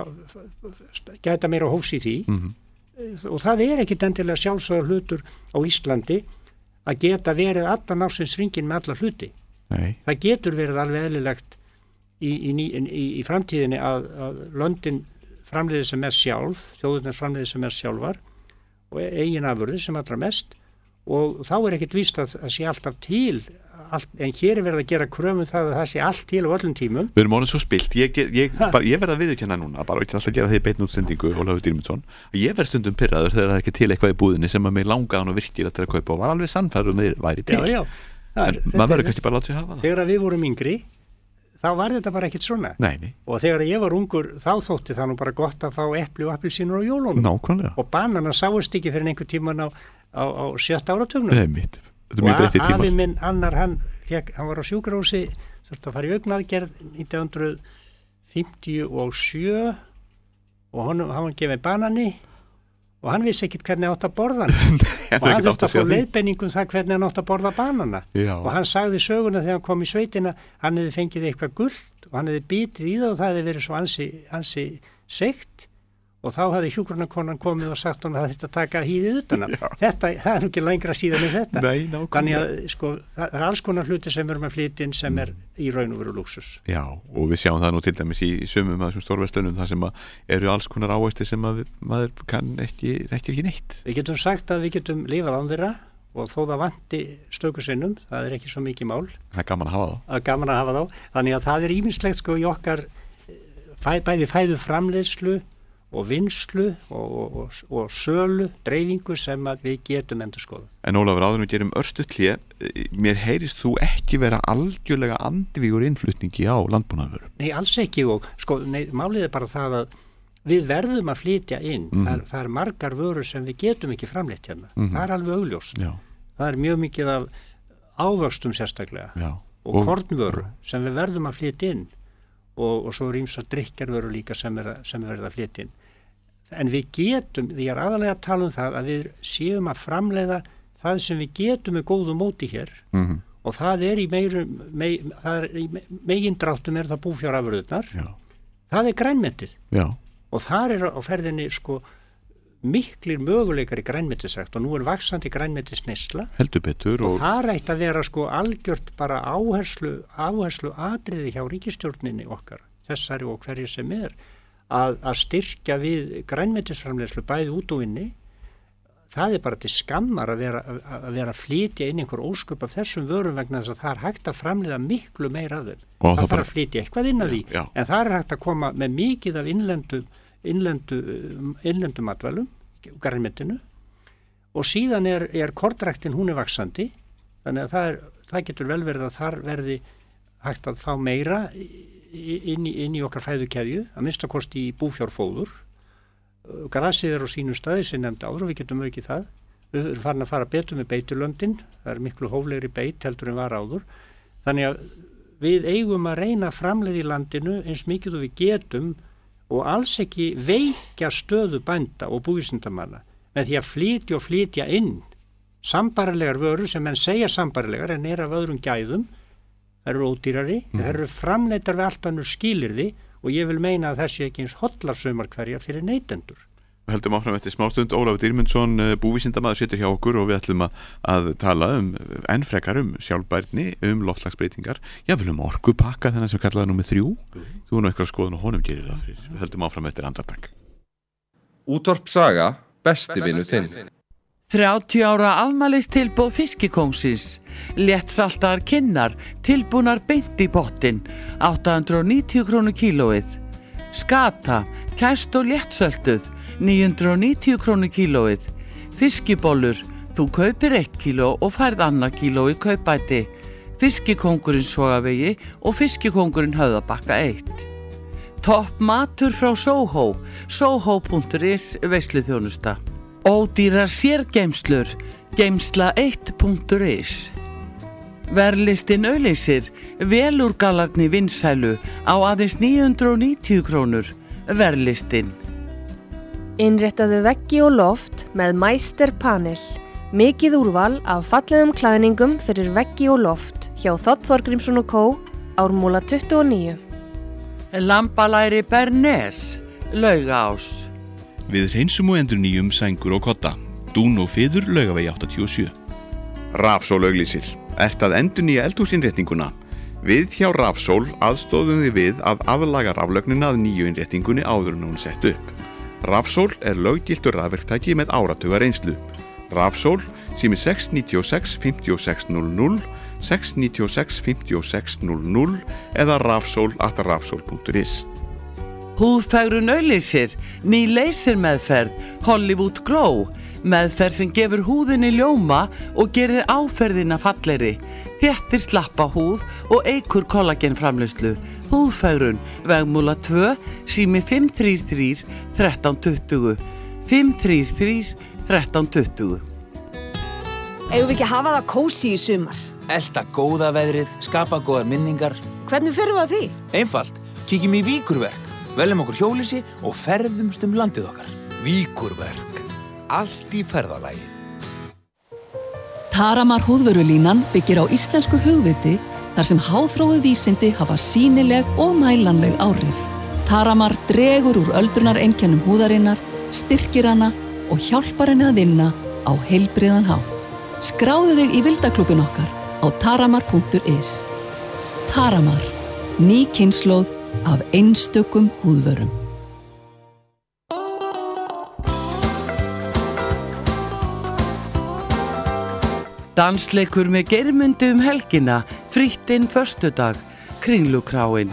[SPEAKER 3] gæta meira hófs í því
[SPEAKER 2] Mm.
[SPEAKER 3] og það er ekkit endilega sjálfsögður hlutur á Íslandi að geta verið allan ásins ringin með alla hluti.
[SPEAKER 2] Nei,
[SPEAKER 3] Það getur verið alveg eðlilegt í, í, í, í framtíðinni að, að löndin framleiði sem mest sjálf, þjóðurnar framleiði sem mest sjálfar og eigin afurði sem allra mest og þá er ekkit víst að það sé alltaf til, allt, en hér er verið að gera kröfum það að það sé allt til á öllum tímum.
[SPEAKER 2] við erum orðin svo spilt. Ég, ég, ég, bara, ég verð að viðurkenna núna, bara ekki alltaf að gera því beinni útsendingu, Ólafur Dýrmundsson. Ég verð stundum pirraður þegar það er ekki til eitthvað í búðinni sem að mig langaði hann og virkilega til að kaupa og var alveg sannfærður um þeir væri til.
[SPEAKER 3] Já, já. Það
[SPEAKER 2] En
[SPEAKER 3] er-
[SPEAKER 2] maður
[SPEAKER 3] þetta
[SPEAKER 2] verður
[SPEAKER 3] er-
[SPEAKER 2] kannski bara að láta sig hafa það.
[SPEAKER 3] Þegar við vorum yngri, þá var þetta bara ekkit svona.
[SPEAKER 2] Nei, nei,
[SPEAKER 3] Og þegar ég var ungur, þá þótti það nú bara gott að fá epli og appelsínur á jólunum.
[SPEAKER 2] nákvæmlega.
[SPEAKER 3] Og banana sáist ekki fyrir einhver tíman á, á, á sjötta áratugnum.
[SPEAKER 2] Nei, mitt. Þetta er
[SPEAKER 3] Og
[SPEAKER 2] mjög breytti
[SPEAKER 3] a- afi
[SPEAKER 2] tímar.
[SPEAKER 3] minn annar, hann, fekk, hann var á sjúkrahúsi, þurfti að fara í augnaðgerð nítján hundruð fimmtíu og sjö og honum, hann var gefið banani og hann vissi ekkit hvernig átt að borða hann.
[SPEAKER 2] Ég
[SPEAKER 3] Og hann
[SPEAKER 2] hef ekki átt
[SPEAKER 3] þurfti
[SPEAKER 2] að
[SPEAKER 3] að fá
[SPEAKER 2] segja því.
[SPEAKER 3] leiðbeiningum það hvernig hann átt að borða banana.
[SPEAKER 2] Já.
[SPEAKER 3] Og hann sagði söguna þegar hann kom í sveitina, hann hefði fengið eitthvað gult og hann hefði bitið í það og það hefði verið svo ansi, ansi seikt og þá hefði hjúkrunarkonan komið og sagt hann að þetta taka hýðið utan hann. Þetta, það er nú ekki lengra síðan en þetta.
[SPEAKER 2] Nei,
[SPEAKER 3] Þannig
[SPEAKER 2] nákvæmlega.
[SPEAKER 3] að sko, það er alls konar hluti sem við erum að flytja inn sem er í raun og veru lúxus.
[SPEAKER 2] Já, og við sjáum það nú til dæmis í sumum af þessum stórverslunum þar sem að eru alls konar ávextir sem að við, maður kann ekki, þekkir ekki neitt.
[SPEAKER 3] Við getum sagt að við getum lifað án þeirra og þó það vanti stöku sinnum, það er ekki svo mikið mál,
[SPEAKER 2] Það er gaman að hafa það.
[SPEAKER 3] að gaman að hafa þá. Þannig að það er ýmislegt sko í okkar fæ, bæði fæðu framleiðslu og vinslu og, og, og, og sölu, dreifingu sem að við getum endur skoða.
[SPEAKER 2] En Ólafur, áður en við gerum örstutt hlé, mér heyrist þú ekki vera algjörlega andvígur innflutningi á landbúnaðarvörum.
[SPEAKER 3] Nei, alls ekki og sko, nei, málið er bara það að við verðum að flytja inn.
[SPEAKER 2] Mhm.
[SPEAKER 3] Það, er, það er margar vörur sem við getum ekki framleitt hérna.
[SPEAKER 2] Mhm.
[SPEAKER 3] Það er alveg augljóst.
[SPEAKER 2] Já,
[SPEAKER 3] Það er mjög mikið af ávöxtum sérstaklega
[SPEAKER 2] já.
[SPEAKER 3] og, kornvöru sem við verðum að flytja inn og, og svo er ýmsar drykkjarvöru líka sem er, að- sem er verið að flytja inn. En við getum, því er aðalega að tala um það að við séum að framleiða það sem við getum með góðu móti hér
[SPEAKER 2] Mm
[SPEAKER 3] og það er í meirum, mei, það er í megindráttum er það búfjárafurðurnar,
[SPEAKER 2] Já,
[SPEAKER 3] það er grænmetið
[SPEAKER 2] já,
[SPEAKER 3] og þar er á ferðinni sko miklir möguleikar í grænmetisrækt og nú er vaxandi grænmetisneysla
[SPEAKER 2] heldur betur
[SPEAKER 3] og
[SPEAKER 2] og,
[SPEAKER 3] það ætti að vera sko algjört bara áherslu, áherslu atriði hjá ríkisstjórninni okkar, þessari og hverju sem er, að, að styrkja við grænmetisframleiðslu bæði út og inni. Það er bara til skammar að vera að, að vera að flytja inn einhver ósköp af þessum vörum vegna þess að það er hægt að framleiða miklu meira af þeim.
[SPEAKER 2] Og
[SPEAKER 3] Það
[SPEAKER 2] það
[SPEAKER 3] þarf
[SPEAKER 2] bara-
[SPEAKER 3] að flytja eitthvað inn að því,
[SPEAKER 2] já.
[SPEAKER 3] en það er hægt að koma með mikið af innlendu, innlendu, innlendu matvælum, grænmetinu og síðan er, er kornræktin, hún er vaxandi, þannig að það, er, það getur vel verið að þar verði hægt að fá meira inn í, inn í okkar fæðukeðju, að minnsta kosti í búfjárfóður. Grasið er á sínum staði sem nefndi áður og við getum aukið það. Við erum farin að fara betur með beiturlöndin, það er miklu hóflegri beit heldur en var áður. Þannig að við eigum að reyna að framleiða í landinu eins mikið og við getum og alls ekki veikja stöðu bænda og búvísindamanna með því að flytja og flytja inn sambarilegar vörur sem menn segja sambarilegar en er af öðrum gæðum. Það eru ódýrari, mm. það eru framleitar við allt annur skilyrði og ég vil meina að þessi ekki eins hotlar sumar hverjar fyrir neytendur.
[SPEAKER 2] Við heldum áfram eftir smástund. Ólafur Dýrmundsson, búvísindamaður, situr hjá okkur og við ætlum að, að tala um enn frekar um sjálfbærni, um loftslagsbreytingar. Já, við viljum orkupakka þennan sem kallaði númer þrjú. Mm. Þú er nú eitthvað skoðun og honum gerir það fyrir. Við heldum áfram eftir andartak.
[SPEAKER 4] Útvarp Saga, besti vinur þinn.
[SPEAKER 5] þrjátíu ára afmælistilboð Fiskikóngsins, léttsaltaðar kinnar, tilbúnar beint í pottinn, átta hundruð og níutíu krónur kílóið. Skata, kæst og léttsölduð, níu hundruð og níutíu krónur kílóið. Fiskibollur, þú kaupir eitt kíló og færð annað kíló í kaupæti. Fiskikóngurinn Sogavegi og Fiskikóngurinn Höfðabakka eitt. Topp matur frá Soho, soho punktur is veisluþjónusta. Ódýrar sérgeymslur, geymsla eitt punktur is. Verðlistin auglýsir velúrgalarni vinsælu á aðeins níu hundruð og níutíu krónur. Verðlistin.
[SPEAKER 1] Innréttaðu veggi og loft með Meister Panel. Mikið úrval af fallegum klæðningum fyrir veggi og loft hjá Þ. Þorgrímsson og Co. Ármúla tuttugu og níu.
[SPEAKER 5] Lambalæri Bernes, Laugás.
[SPEAKER 2] Við hreinsum og endurnýjum sængur og kodda. Dún og fiður Laugavegi áttatíu og sjö. Rafsól auglýsir. Ert að endurnýja eldhúsinnréttinguna? Við hjá Rafsól aðstoðum þið við að aðlaga raflögnina að nýju innréttingunni áður en hún sett upp. Rafsól er löggiltur rafverktæki með áratuga reynslu. Rafsól sími sex níu sex fimm sex núll núll, sex níu sex fimm sex núll núll eða rafsól at rafsól punktur is.
[SPEAKER 5] Húðfegrun auglýsir, ný leysirmeðferð, Hollywood Glow, meðferð sem gefur húðinni ljóma og gerir áferðina fallegri, þéttir slappa húð og eykur kollagenframleiðslu. Húðfegrun, Vegmúla tvö, sími fimm þrjú þrjú þrettán tuttugu, fimm þrjú þrjú þrettán tuttugu.
[SPEAKER 6] Eigum við ekki að hafa það kósí í sumar?
[SPEAKER 7] Elta góða veðrið, skapa góðar minningar.
[SPEAKER 6] Hvernig förum við að því?
[SPEAKER 7] Einfalt, kíkjum í Víkurverk, veljum okkur hjólísi og ferðumst um landið okkar. Víkurverk, allt í ferðalagi.
[SPEAKER 8] Taramar húðvörulínan byggir á íslensku hugviti þar sem háþróuð vísindi hafa sýnileg og mælanleg áhrif. Taramar dregur úr öldrunareinkennum húðarinnar, styrkir hana og hjálpar henni að vinna á heilbrigðan hátt. Skráðu þig í vildaklúbbin okkar á taramar punktur is. Taramar, ný kynslóð af einstökum húðvörum.
[SPEAKER 5] Dansleikur með Geirmundi um helgina, fríttinn föstudag, Kringlukráin.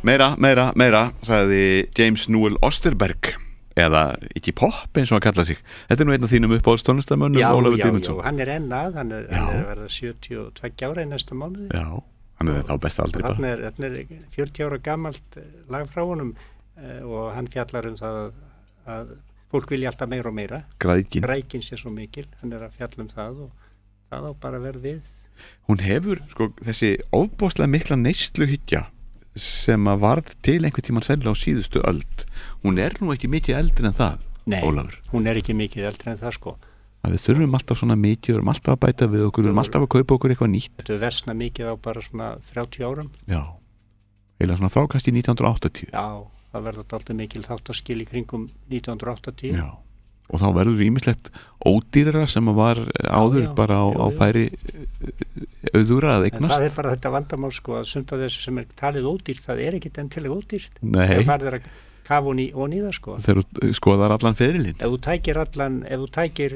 [SPEAKER 2] Meira, meira, meira, sagði James Newell Osterberg eða ekki pop eins og hann kalla sig. Þetta er nú einn af þínum uppáhaldstónlistarmönnum, Ólafur Guðmundsson.
[SPEAKER 3] Já, já, hann er ennað, hann er, hann er verið sjötíu og tveggja ára í næsta mánuði.
[SPEAKER 2] Já, hann er þá besta aldrei bara.
[SPEAKER 3] Hann er, hann er fjörutíu ára gamalt lag frá honum og hann fjallar um það að, að fólk vilja alltaf meira og meira.
[SPEAKER 2] Græðgin.
[SPEAKER 3] Græðgin sé svo mikil, hann er að fjalla um það og það á bara verð við.
[SPEAKER 2] Hún hefur, sko, þessi ofboðslega mikla neysluhyggja sem að varð til einhvern tímann sennilega á síðustu öld, hún er nú ekki mikið eldri en það.
[SPEAKER 3] Nei,
[SPEAKER 2] Ólafur.
[SPEAKER 3] Hún er ekki mikið eldri en það sko.
[SPEAKER 2] Að við þurfum alltaf svona mikið, við þurfum alltaf að bæta við okkur, við þurfum alltaf að kaupa okkur eitthvað nýtt.
[SPEAKER 3] Þetta er versna mikið á bara svona þrjátíu árum.
[SPEAKER 2] Já, eða svona frá kannski nítján hundruð áttatíu.
[SPEAKER 3] Já, það verður alltaf mikil þáttaskil í kringum nítján hundruð áttatíu.
[SPEAKER 2] Já, og þá verður ýmislegt ódýrara sem að var áður já, já, bara á, já, á færi auðura að eignast.
[SPEAKER 3] En það er bara þetta vandamál sko að sumt af þessu sem er talið ódýrt, það er ekkit endilega ódýrt.
[SPEAKER 2] Nei.
[SPEAKER 3] Það farður að kafa hún í og nýða sko.
[SPEAKER 2] Þegar þú skoðar allan ferilinn.
[SPEAKER 3] Ef þú tækir allan, ef þú tækir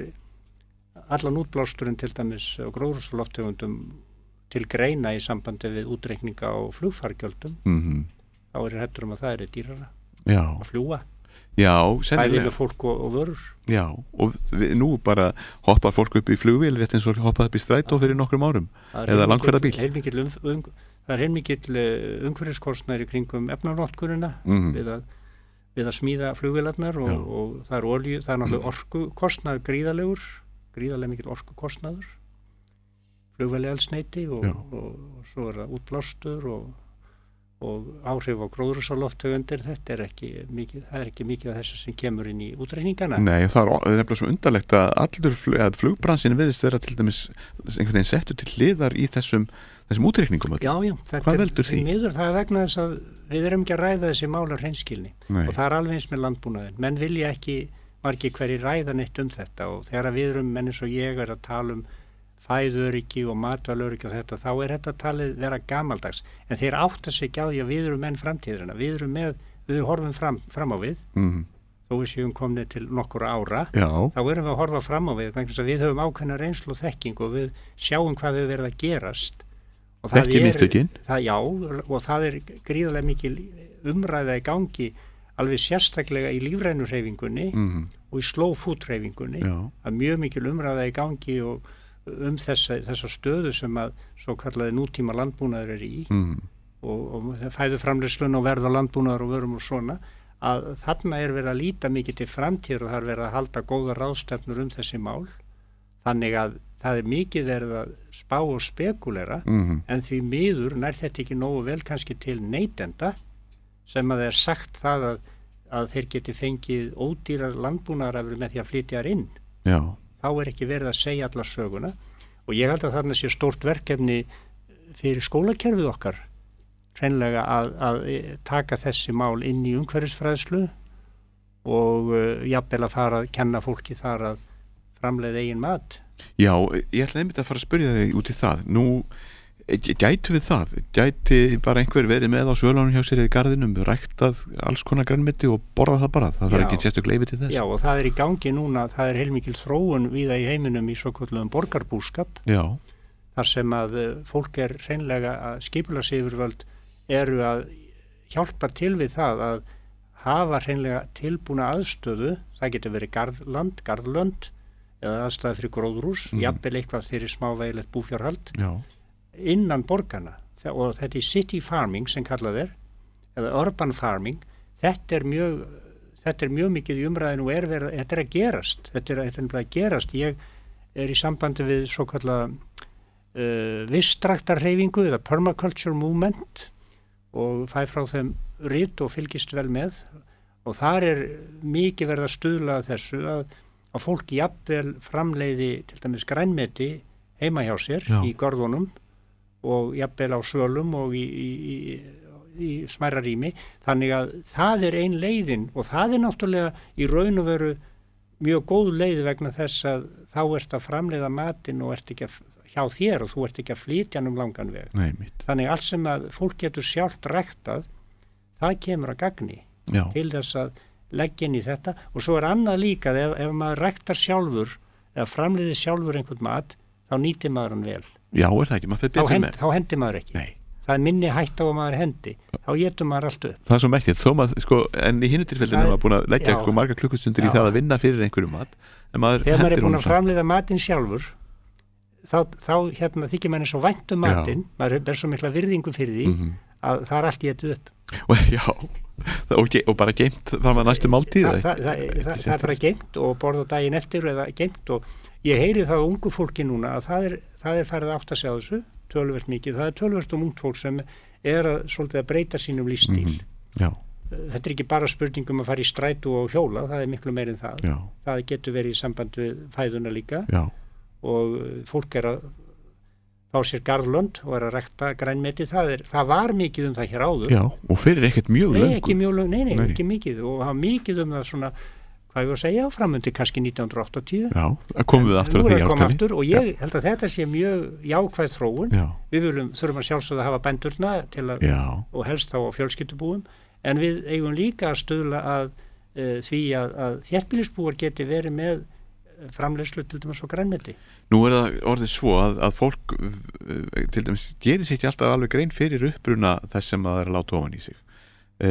[SPEAKER 3] allan útblásturinn til dæmis og gróðurhúsalofttegundum til greina í sambandi við útreikninga á flugfargjöldum,
[SPEAKER 2] mm-hmm.
[SPEAKER 3] þá er hættur um að það er dýrara
[SPEAKER 2] já.
[SPEAKER 3] Að fljúga.
[SPEAKER 2] Já, sennilega.
[SPEAKER 3] Bæði með fólk og, og vörur.
[SPEAKER 2] Já, og við, nú bara hoppar fólk upp í flugvél rétt eins og hoppað upp í strætó fyrir nokkrum árum eða langferðabíl.
[SPEAKER 3] Um, um, það er heilmikill umhverfiskostnaður í kringum efnanótkunina mm-hmm. við, við að smíða flugvélarnar og, og það er olíu, það er náttúrulega orkukostnaður gríðalegur, gríðalega mikill orkukostnaður, flugvéli eldsneyti og, og, og, og svo er það útblástur og og áhrif á gróðurhúsalofttegundir, þetta er ekki mikið, það er ekki mikið af þessu sem kemur inn í útreikningana.
[SPEAKER 2] Nei, það er nefnilega svo undarlegt að allur flug, að flugbransin virðist vera til dæmis einhvern veginn settur til hliðar í þessum, þessum útreikningum.
[SPEAKER 3] Já, já,
[SPEAKER 2] hvað veldur því?
[SPEAKER 3] Miður, það er vegna þess að við erum ekki að ræða þessi málar hreinskilni og það er alveg eins með landbúnaðin. Menn vilja ekki margir hverjir ræða neitt um þetta og þegar við erum menn eins og ég er að tala um fæðuröryggi og matvalöryggi og þetta, þá er þetta talið vera gamaldags, en þeir átta sig ekki á því að við erum menn framtíðurina, við erum með, við horfum fram, fram á við, mm. þó við séum komnið til nokkura ára,
[SPEAKER 2] Já.
[SPEAKER 3] Þá erum við að horfa fram á við, vegna þess að við höfum ákveðna reynslu og þekking og við sjáum hvað við verðum að gerast.
[SPEAKER 2] Þekki mistökin?
[SPEAKER 3] Það, já, og það er gríðarlega mikil umræða í gangi, alveg sérstaklega í lífrænurhreyfingunni mm. og í slow food hreyfingunni, að mjög mikil umræða í gangi og um þessa, þessa stöðu sem að svo kallaði nútíma landbúnaður er í mm. og, og fæðu framleiðslun og verð á landbúnaður og vörum og svona að þarna er verið að líta mikið til framtíð og það er verið að halda góða ráðstefnur um þessi mál þannig að það er mikið verið að spá og spekulera mm. en því miður nær þetta ekki nógu vel kannski til neytenda sem að það er sagt það að, að þeir geti fengið ódýrar landbúnaðarafur með því að flytja inn
[SPEAKER 2] Já
[SPEAKER 3] þá er ekki verið að segja alla söguna og ég held að þarna sé stórt verkefni fyrir skólakerfið okkar hreinlega að, að taka þessi mál inn í umhverfisfræðslu og uh, jafnvel að fara að kenna fólki þar að framleiða eigin mat.
[SPEAKER 2] Já, ég ætla einmitt að fara að spyrja þig út í það. Nú, gætu við það? Gæti bara einhver verið með á svölunum hjá sér í garðinum, ræktað alls konar grænmeti og borða það bara? Það þarf ekki sérstök leyfi til þess?
[SPEAKER 3] Já, og það er í gangi núna, það er heilmikil þróun víða í heiminum í svokölluðum borgarbúskap.
[SPEAKER 2] Já.
[SPEAKER 3] Þar sem að fólk er hreinlega að skipulagsyfirvöld eru að hjálpa til við það að hafa hreinlega tilbúna aðstöðu, það getur verið garðland, garðlönd eða aðstæði fyrir gróðrús, mm. jafnvel eitthvað fyrir smávegilegt búfjárhald. Já. Innan borgarna og þetta er city farming sem kallað er eða urban farming þetta er mjög, þetta er mjög mikið í umræðinu og er verið, þetta er að gerast þetta er, þetta er að gerast ég er í sambandi við svo kallað uh, vistræktarhreyfingu eða permaculture movement og fæ frá þeim rit og fylgist vel með og þar er mikið verið að stuðla þessu að, að fólk jafnvel framleiði til dæmis grænmeti heima hjá sér Já. Í görðunum og jafnvel á svölum og í, í, í, í smærra rými þannig að það er ein leiðin og það er náttúrulega í raun og veru mjög góð leið vegna þess að þá ert að framleiða matinn og ert ekki að, hjá þér og þú ert ekki að flytja um langan veg
[SPEAKER 2] Nei,
[SPEAKER 3] þannig allt sem að fólk getur sjálft ræktað það kemur að gagni Já. Til þess að leggja inn í þetta og svo er annað líka ef, ef maður ræktar sjálfur eða framleiðir sjálfur einhvern mat þá nýtir maður hann vel
[SPEAKER 2] Já, er það ekki, maður fyrir betur
[SPEAKER 3] hend,
[SPEAKER 2] með
[SPEAKER 3] þá hendir maður ekki
[SPEAKER 2] Nei.
[SPEAKER 3] það er minni hætt á að maður hendi þá getur maður allt upp.
[SPEAKER 2] Það er svo merkilegt, þó maður, sko, en í hinnu tilfellinu er maður búin að leggja sko, marga klukkustundir í það að vinna fyrir einhverju mat. Maður
[SPEAKER 3] þegar maður er búin að framleiða matinn sjálfur, þá, þá hérna, þykir manni svo vænt um matinn, maður ber svo mikla virðingu fyrir því mm-hmm. að það er allt getið upp.
[SPEAKER 2] Já, og, ge- og bara geimt þar maður næstu máltíð.
[SPEAKER 3] Það, það, það, það, það er bara geimt og borða daginn eftir eða geimt og ég heyri það á ungu fólki núna að það er, það er farið átt að segja þessu, töluvert mikið, það er töluvert um ungt fólk sem er að, svolítið að breyta sínum lífstíl.
[SPEAKER 2] Mm-hmm. Já.
[SPEAKER 3] Þetta er ekki bara spurningum að fara í strætó og hjóla, það er miklu meir en það.
[SPEAKER 2] Já.
[SPEAKER 3] Það getur verið í samband við fæðuna líka.
[SPEAKER 2] Já.
[SPEAKER 3] Og fólk er að fá sér garðlönd og er að rekta grænmeti, það, er, það var mikið um það hér áður.
[SPEAKER 2] Já, og fyrir ekkert mjög löngu.
[SPEAKER 3] Nei, ekki mjög löngu, nei, nei, nei, ekki mikið og það var mikið um það svona, hvað ég var að segja, framundi kannski nítján hundruð áttatíu.
[SPEAKER 2] Já, það komum við aftur á því
[SPEAKER 3] ártali. Og ég Já. held að þetta sé mjög jákvæð þróun. Já. Við viljum, þurfum að sjálfsögða að hafa bændurna til að, og helst þá á fjölskyldubúum, en við eigum líka að stuðla að uh, því að, að þéttbýlisbúar geti verið með framleiðslu til dæmis og grænmeti.
[SPEAKER 2] Nú er það orðið svo að, að fólk til dæmis gerir sér ekki alltaf alveg grein fyrir uppruna þess sem það er að láta ofan í sig. E,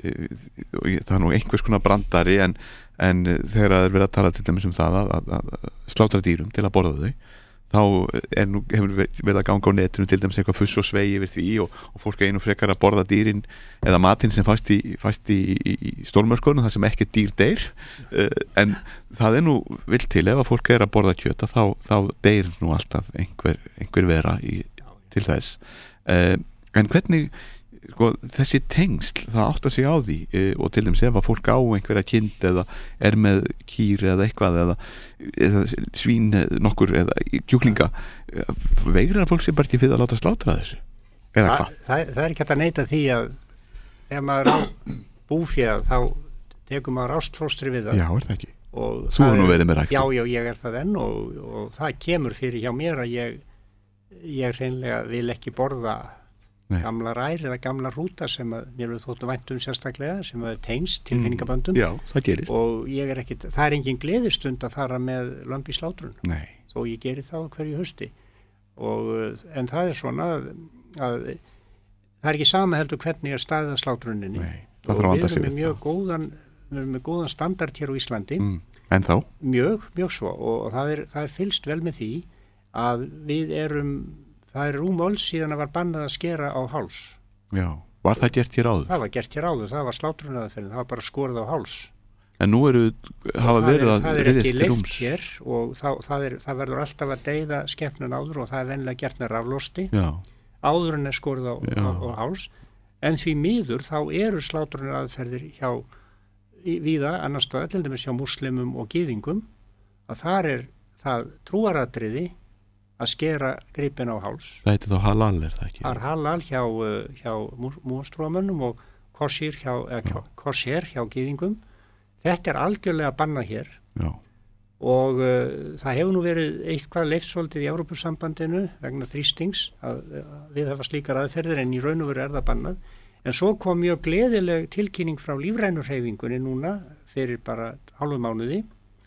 [SPEAKER 2] það er nú einhvers konar brandari en, en þegar það er verið að tala til dæmis um það að, að, að slátra dýrum til að borða þau, þá er nú, hefur verið að ganga á netinu til dæmis eitthvað fuss og svei yfir því og, og fólk er einu frekar að borða dýrin eða matinn sem fæst í, fæst í, í stórmörkunum, það sem ekki dýr deyr uh, en það er nú vill til ef að fólk er að borða kjöta þá, þá deyr nú alltaf einhver, einhver vera í, til þess uh, en hvernig sko, þessi tengsl, það átt að sig á því e, og til dæmis ef að fólk á einhverja kind eða er með kýr eða eitthvað eða, eða svín nokkur eða kjúklinga veigrar fólk sem bara ekki fyrir að láta slátra þessu eða hvað?
[SPEAKER 3] Það, það, það er ekki hægt að neita því að þegar maður á búféð þá tekur maður ástfóstri við það.
[SPEAKER 2] Já, er það ekki?
[SPEAKER 3] Og
[SPEAKER 2] þú er nú verið með ræktu.
[SPEAKER 3] Já, já, ég er það enn og, og það kemur fyrir hjá mér að ég ég hreinlega vil ekki borða Nei. gamla rær eða gamla hrúta sem að mér við þóttum væntum sérstaklega sem að tengst tilfinningaböndum
[SPEAKER 2] mm, já, það gerist
[SPEAKER 3] og ég er ekkit, það er engin gleðistund að fara með lömb í slátrun
[SPEAKER 2] Nei.
[SPEAKER 3] þó ég geri það hverju hausti og, en það er svona að, að það er ekki sama heldur hvernig er staðið að slátruninni
[SPEAKER 2] Nei,
[SPEAKER 3] og við erum með mjög góðan við erum með góðan standard hér á Íslandi
[SPEAKER 2] mm, en þá?
[SPEAKER 3] Mjög, mjög svo og, og það er, það er fylgst vel með því að við erum það er rúm öll síðan að var bannað að skera á háls.
[SPEAKER 2] Já, var það gert hér áður?
[SPEAKER 3] Það var gert hér áður, það var slátrunaðaferðin, það var bara skorið á háls.
[SPEAKER 2] En nú eru, hafa verið að
[SPEAKER 3] það er ekki leyft hér og það, það, er, það verður alltaf að deyða skepnun áður og það er venlega gert með raflosti.
[SPEAKER 2] Já.
[SPEAKER 3] Áður en er skorið á, á, á háls. En því miður þá eru slátrunaðaferðir hjá víða annar staðar, til dæmis hjá múslimum og gyðingum, að þar er það trúaratriði að skera gripin á háls.
[SPEAKER 2] Það heitir þá halal, er það ekki?
[SPEAKER 3] Það er halal hjá, hjá mústrúamönnum og korsir hjá, korsir hjá gyðingum. Þetta er algjörlega bannað hér.
[SPEAKER 2] Já.
[SPEAKER 3] Og uh, það hefur nú verið eitthvað leifsvoldið í Evrópusambandinu vegna þrýstings að, að við hafa slíkar aðferðir en í raun og veru er það bannað. En svo kom mjög gleðileg tilkynning frá lífrænurhreyfingunni núna fyrir bara hálfu mánuði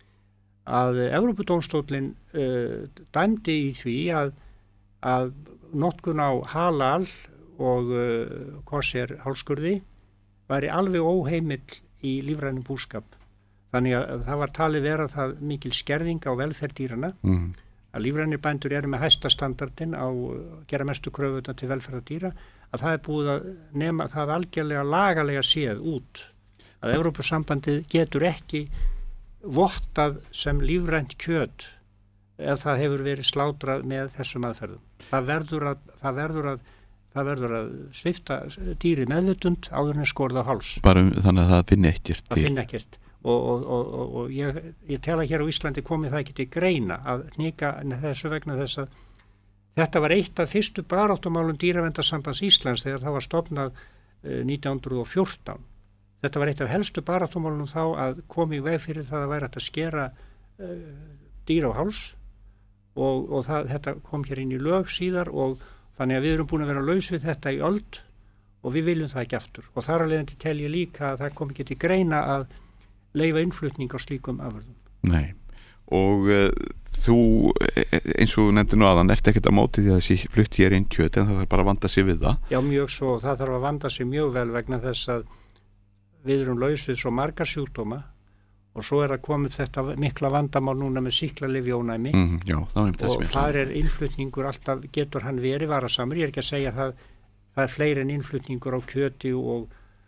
[SPEAKER 3] að Evrópudómstóllinn uh, dæmdi í því að, að notkun á halal og uh, kosher hálskurði væri alveg óheimill í lífrænum búskap. Þannig að það var talið vera það mikil skerðing á velferð dýrana mm. að lífrænir bændur eru með hæsta standardin á gera mestu kröfuna til velferðar dýra að það er búið að nema það algjörlega lagalega séð út að Evrópusambandið getur ekki vottað sem lífrænt kjöt ef það hefur verið slátrað með þessum aðferðum. Það verður að, það verður að, það verður að svifta dýri meðvitund áður en skorða á háls.
[SPEAKER 2] Bara um, þannig að það finni ekkert til.
[SPEAKER 3] Það finni ekkert. Og, og, og, og, og ég, ég tala hér á Íslandi komið það ekki til greina að hnika þessu vegna þess að þetta var eitt af fyrstu baráttumálum Dýraverndarsambands Íslands þegar það var stofnað uh, nítján hundruð og fjórtán. Þetta var eitt af helstu baráttumálunum þá að komi í veg fyrir það að væri að skera uh, dýr á háls og, og það, þetta kom hér inn í lög síðar og þannig að við erum búin að vera laus við þetta í öld og við viljum það ekki aftur. Og þar að leiðandi tel ég líka að það kom ekki til greina að leyfa innflutning á slíkum afurðum.
[SPEAKER 2] Nei, og uh, þú eins og nefndir nú aðan ert ekkert á móti því að þessi flutt hér inn kjöt en það þarf bara að vanda sig við það.
[SPEAKER 3] Já, mjög svo, það þarf að vanda sig mjög vel vegna þess að við erum laus við svo marga sjúkdóma og svo er að komið þetta mikla vandamál núna með sýklalyfjaónæmi
[SPEAKER 2] mm, já,
[SPEAKER 3] og þar er innflutningur alltaf, getur hann verið varasamur, ég er ekki að segja það, það er fleiri en innflutningur á kjöti og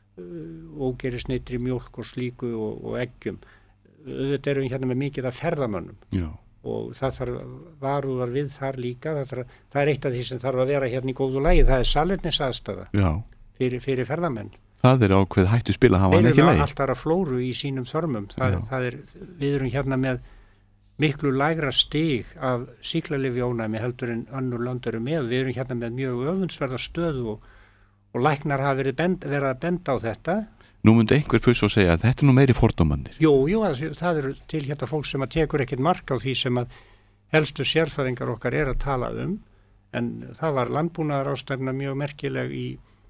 [SPEAKER 3] ógerisneitri mjólk og slíku og, og eggjum. Auðvitað erum við hérna með mikið af ferðamönnum
[SPEAKER 2] já. Og
[SPEAKER 3] það þarf varúðar við þar líka, það, þarf, það er eitt af því sem þarf að vera hérna í góðu lagi, það er salernisaðstaða fyrir, fyrir ferðamenn.
[SPEAKER 2] Það er ákveð hættu spil að hafa hann ekki leið.
[SPEAKER 3] Þeir eru alltaf að flóru í sínum þörmum. Það, það er, við erum hérna með miklu lægra stig af sýklalyfjaónæmi heldur en önnur lönd eru með. Við erum hérna með mjög öfundsverða stöðu og, og læknar hafa verið, bend, verið að benda á þetta.
[SPEAKER 2] Nú myndi einhver fyrst og segja að þetta er nú meiri fordómannir.
[SPEAKER 3] Jú, jú, það eru til hérna fólk sem að tekur ekkert mark á því sem að helstu sérfræðingar okkar er að tala um. En það var landbúnaðarástefna mjög merkileg í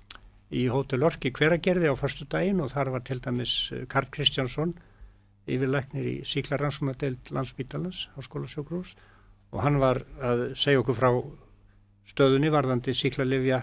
[SPEAKER 3] í Hótel Orki Hveragerði á föstudaginn og þar var til dæmis Karl Kristjánsson yfirlæknir í sýklarannsóknardeild Landspítalans Háskólasjúkrahúss og hann var að segja okkur frá stöðunni varðandi sýklalyfja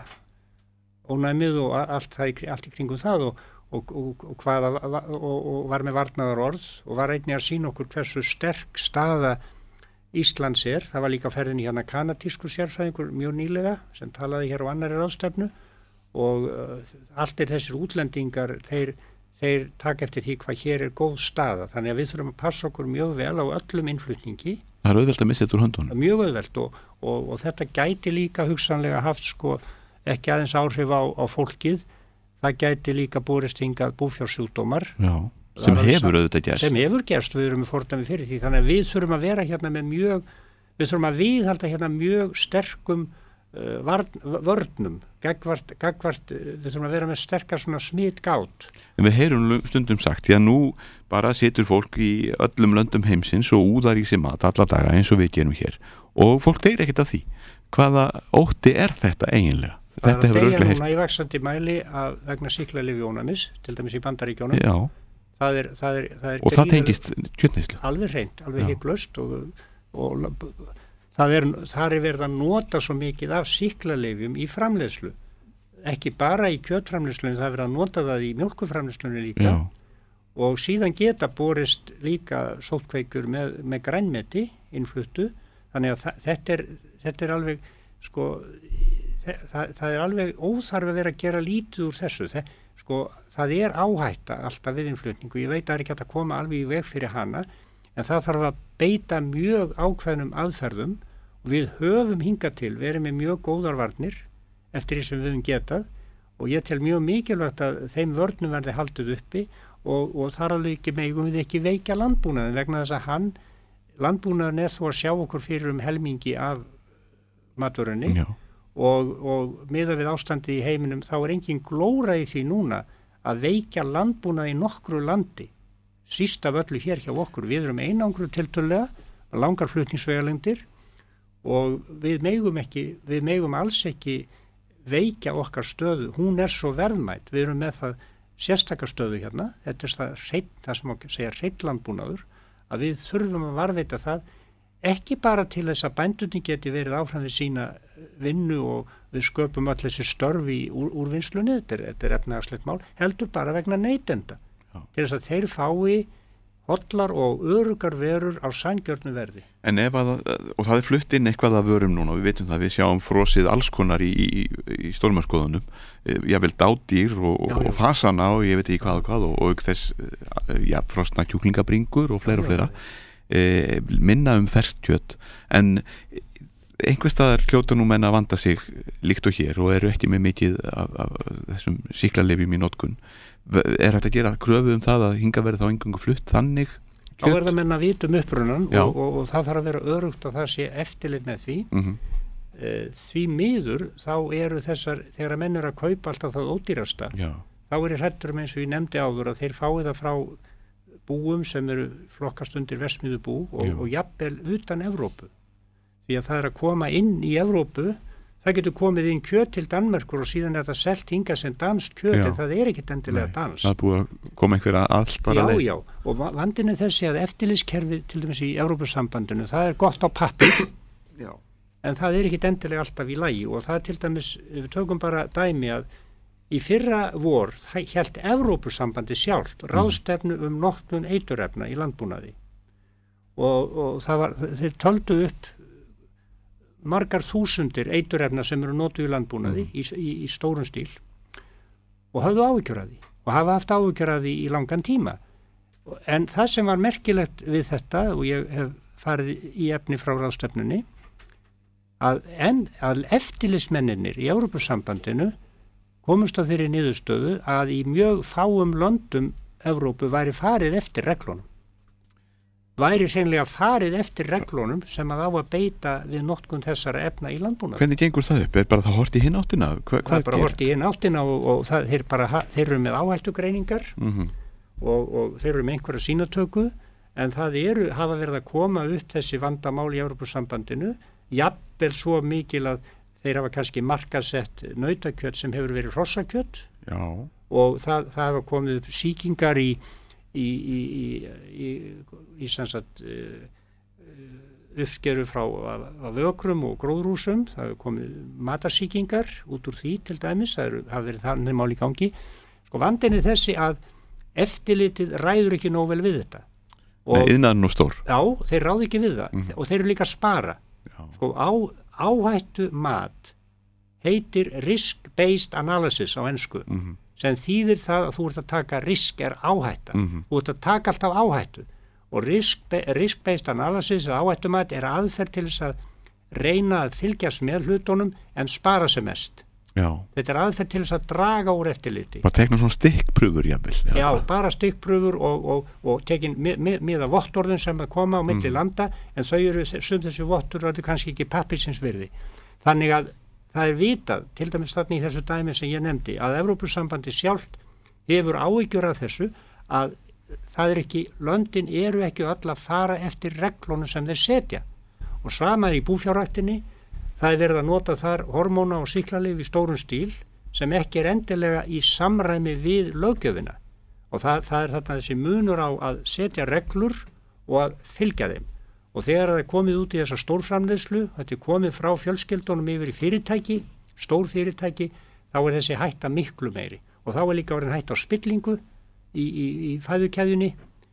[SPEAKER 3] ónæmið og allt, það, allt í kringum það og, og, og, og, hvaða, og, og var með varnaðar orð og var einnig að sýna okkur hversu sterk staða Íslands er. Það var líka ferðinni hérna kanadískur sérfræðingur mjög nýlega sem talaði hér á annarri ráðstefnu og uh, allt er þessir útlendingar þeir, þeir taka eftir því hvað hér er góð staða, þannig að við þurfum að passa okkur mjög vel á öllum innflutningi.
[SPEAKER 2] Það er auðvelt að missa þetta úr höndunum.
[SPEAKER 3] Mjög auðvelt og, og, og þetta gæti líka hugsanlega haft sko ekki aðeins áhrif á, á fólkið, það gæti líka borist hingað búfjársjúkdómar.
[SPEAKER 2] Já, sem hefur auðvitað gerst.
[SPEAKER 3] Sem hefur gerst, við erum með fordæmi fyrir því, þannig að við þurfum að vera hérna með mjög, við þurfum að viðhalda hérna mjög sterkum Varn, vörnum, gagvart, gagvart, við þurfum að vera með sterkar svona smitgátt.
[SPEAKER 2] En við heyrum stundum sagt, því að nú bara situr fólk í öllum löndum heimsins og úðar í sig mat alla daga eins og við gerum hér og fólk deyr ekkert af því. Hvaða ótti er þetta eiginlega?
[SPEAKER 3] Það
[SPEAKER 2] þetta
[SPEAKER 3] er að deyja núna í vaxandi mæli að vegna sýklalyfjaónæmis, til dæmis í Bandaríkjónum.
[SPEAKER 2] Já.
[SPEAKER 3] Það er, það er, það er
[SPEAKER 2] og það tengist kjötneyslu.
[SPEAKER 3] Alveg hreint, alveg hiklaust og, og Það er, þar er verið að nota svo mikið af sýklalyfjum í framleiðslu. Ekki bara í kjötframleiðslunni, það er verið að nota það í mjólkurframleiðslunni líka. Já. Og síðan geta borist líka sóttkveikur með, með grænmeti innfluttu. Þannig að það, þetta, er, þetta er alveg, sko, það, það er alveg óþarf að vera að gera lítið úr þessu. Það, sko, það er áhætta alltaf við innflutningu. Ég veit að það er ekki hægt að koma alveg í veg fyrir hana. En það þarf að beita mjög ákveðnum aðferðum og við höfum hingað til, við erum með mjög góðar varnir eftir því sem við höfum getað og ég tel mjög mikilvægt að þeim vörnum verði haldið uppi og, og þar alveg ekki megum við ekki veikja landbúnaðin vegna þess að hann, landbúnaðin er þó að sjá okkur fyrir um helmingi af matvörunni og, og miðað við ástandi í heiminum þá er engin glóra í því núna að veikja landbúnað í nokkru landi. Síst af öllu hér hjá okkur, við erum einangru tiltölulega, langar flutningsvegalengdir og við megum ekki, við megum alls ekki veikja okkar stöðu, hún er svo verðmætt, við erum með það sérstakar stöðu hérna, þetta er það, hreinn, það sem okkur segja hreitlandbúnaður, að við þurfum að varðveita það, ekki bara til þess að bændurni geti verið áfram við sína vinnu og við sköpum öll þessi störfi úr, úr vinslunni, þetta er, þetta er efnahagslegt mál, heldur bara vegna neytenda. Til þess að þeir fái hollar og örugar verur á sanngjörnu verði.
[SPEAKER 2] En ef að, og það er flutt inn eitthvað að vörum núna, við veitum það, við sjáum frosið alls konar í, í, í stórmarkaðunum, jável dádýr og, já, já. og fasana og ég veit ekki hvað og hvað og, og þess, já, frosna kjúklingabringur og fleira og fleira, e, minna um ferskt en einhver staðar hljóta nú menn að vanda sig líkt og hér og eru ekki með mikið af, af þessum sýklalyfjum í notkun. Er þetta að gera kröfu um það að hinga verið þá engangu flutt þannig kjöt?
[SPEAKER 3] Þá er það menn að vita um upprunan og, og, og það þarf að vera örugt að það sé eftirlit með því.
[SPEAKER 2] Mm-hmm.
[SPEAKER 3] e, því miður þá eru þessar, þegar að menn eru að kaupa alltaf það ódýrasta,
[SPEAKER 2] Já.
[SPEAKER 3] þá er ég hræddur um eins og ég nefndi áður að þeir fái það frá búum sem eru flokkast undir verksmiðjubú og, og jafnvel utan Evrópu. Því að það er að koma inn í Evrópu það getur komið inn kjöt til Danmerkur og síðan er það selt hingað sem dansk kjöt,
[SPEAKER 2] Já.
[SPEAKER 3] en það er ekkert endilega
[SPEAKER 2] Nei,
[SPEAKER 3] dansk.
[SPEAKER 2] það er búið að koma einhverja alltaf
[SPEAKER 3] Já, já, og va- vandinn er þessi að eftirlitskerfi til dæmis í Evrópusambandinu, það er gott á pappir, já, en það er ekkert endilega alltaf í lagi og það er til dæmis, við tökum bara dæmi að í fyrra vor hélt Evrópusambandi sjálft ráðstefnu um notkun eiturefna í landbúnaði og, og það var, þeir töldu upp margar þúsundir eiturefna sem eru notuð í landbúnaði mm. í, í, í stórum stíl og höfðu áhyggjur af því og hafa haft áhyggjur af því í langan tíma. En það sem var merkilegt við þetta og ég hef farið í efni frá ráðstefnunni að, en, að eftirlitsmennirnir í Evrópusambandinu komust á þeirri niðurstöðu að í mjög fáum löndum Evrópu væri farið eftir reglunum. Væri hreinlega farið eftir reglunum sem að á að beita við notkun þessara efna í landbúnaði.
[SPEAKER 2] Hvernig gengur það upp? Er bara það hort í hinn áttina? Hva,
[SPEAKER 3] það er bara hort í hinn áttina og, og það, þeir, bara, þeir eru með áhættugreiningar
[SPEAKER 2] mm-hmm.
[SPEAKER 3] og, og þeir eru með einhverja sýnatöku en það eru, hafa verið að koma upp þessi vandamál í Evrópusambandinu jafnvel svo mikil að þeir hafa kannski markasett nautakjöt sem hefur verið hrossakjöt og það, það hafa komið upp sýkingar í í, í, í, í, í sem sagt uh, uppskeru frá af, af vökrum og gróðrúsum, það hefur komið matarsýkingar út úr því til dæmis, það hafa verið þannig mál í gangi. Sko vandinn er þessi að eftirlitið ræður ekki nóg vel við þetta.
[SPEAKER 2] Nei, iðnaðurinn og stór.
[SPEAKER 3] Já, þeir ráð ekki við það mm. og þeir eru líka að spara.
[SPEAKER 2] Já.
[SPEAKER 3] Sko á, áhættu mat heitir risk-based analysis á ensku
[SPEAKER 2] mm-hmm.
[SPEAKER 3] sem þýðir það að þú ert að taka risk er áhætta.
[SPEAKER 2] Mm-hmm.
[SPEAKER 3] Þú ert að taka alltaf áhættu og risk-based risk analysis eða áhættumat er aðferð til þess að reyna að fylgjast með hlutunum en spara sem mest.
[SPEAKER 2] Já.
[SPEAKER 3] Þetta er aðferð til þess að draga úr eftirliti.
[SPEAKER 2] Bara tekna svona stikkprufur jafnvel.
[SPEAKER 3] Já, bara stikkprufur og, og, og tekin með að vottorðum sem að koma á milli mm. landa en þau eru, sum þessu vottur eru kannski ekki pappirsins virði. Þannig að það er vitað, til dæmis þarna í þessu dæmi sem ég nefndi, að Evrópusambandi sjálft hefur áhyggjur af þessu að það er ekki, löndin eru ekki öll að fara eftir reglunum sem þeir setja og sama er í búfjárræktinni, það er verið að nota þar hormóna og sýklalyf í stórum stíl sem ekki er endilega í samræmi við löggjöfina og það, það er þarna þessi munur á að setja reglur og að fylgja þeim og þegar það er komið út í þessa stórframleiðslu, þetta er komið frá fjölskyldunum yfir í fyrirtæki, stór fyrirtæki, þá er þessi hætta miklu meiri og þá er líka orðin hætta á spillingu í, í, í fæðukeðjunni